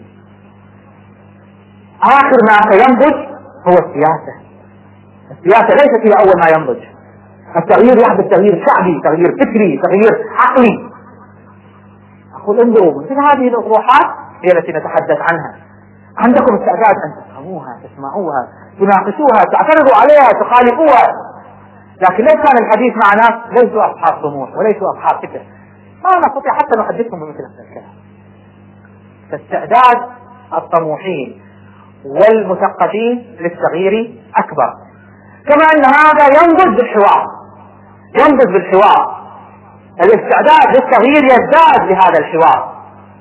آخر ما سينضج هو السياسة. السياسة ليست هي أول ما ينضج. التغيير يحدث تغيير شعبي، تغيير فكري، تغيير عقلي. أقول انظروا مثل هذه الأطروحات هي التي نتحدث عنها. عندكم استعداد أن تفهموها، تسمعوها، تناقشوها، تعترضوا عليها، تخالفوها، لكن ليس كان الحديث مع ناس ليسوا أصحاب طموح وليسوا أصحاب فكر، ما نستطيع حتى نحدثكم بمثل هذا الكلام. فاستعداد الطموحين والمثقفين للتغيير أكبر، كما أن هذا ينضج بالحوار، الاستعداد للتغيير يزداد بهذا الحوار.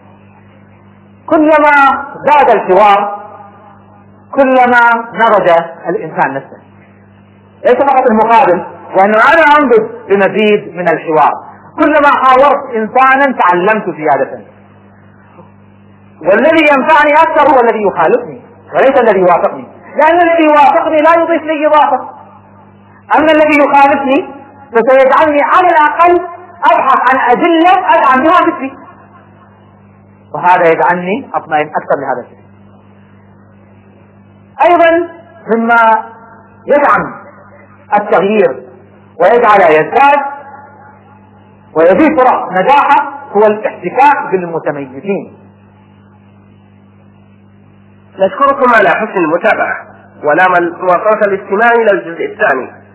كلما زاد الحوار كلما نضج الإنسان نفسه، ليس فقط المقابل، وأنه أنا أنضج بمزيد من الحوار. كلما حاورت إنسانا تعلمت زيادة، والذي ينفعني أكثر هو الذي يخالفني وليس الذي يوافقني، لأن الذي يوافقني لا يضيف لي إضافة، أما الذي يخالفني فسيجعلني على الأقل أبحث عن أدلة أدعم بها فكري، وهذا يجعلني أطمئن أكثر لهذا الشيء. أيضا مما يدعم التغيير ويجعل يزداد ويزيد فرص نجاحه هو الاحتكاك بالمتميزين. نشكركم على حسن المتابعة، ونأمل مواصلة الاستماع إلى الجزء الثاني.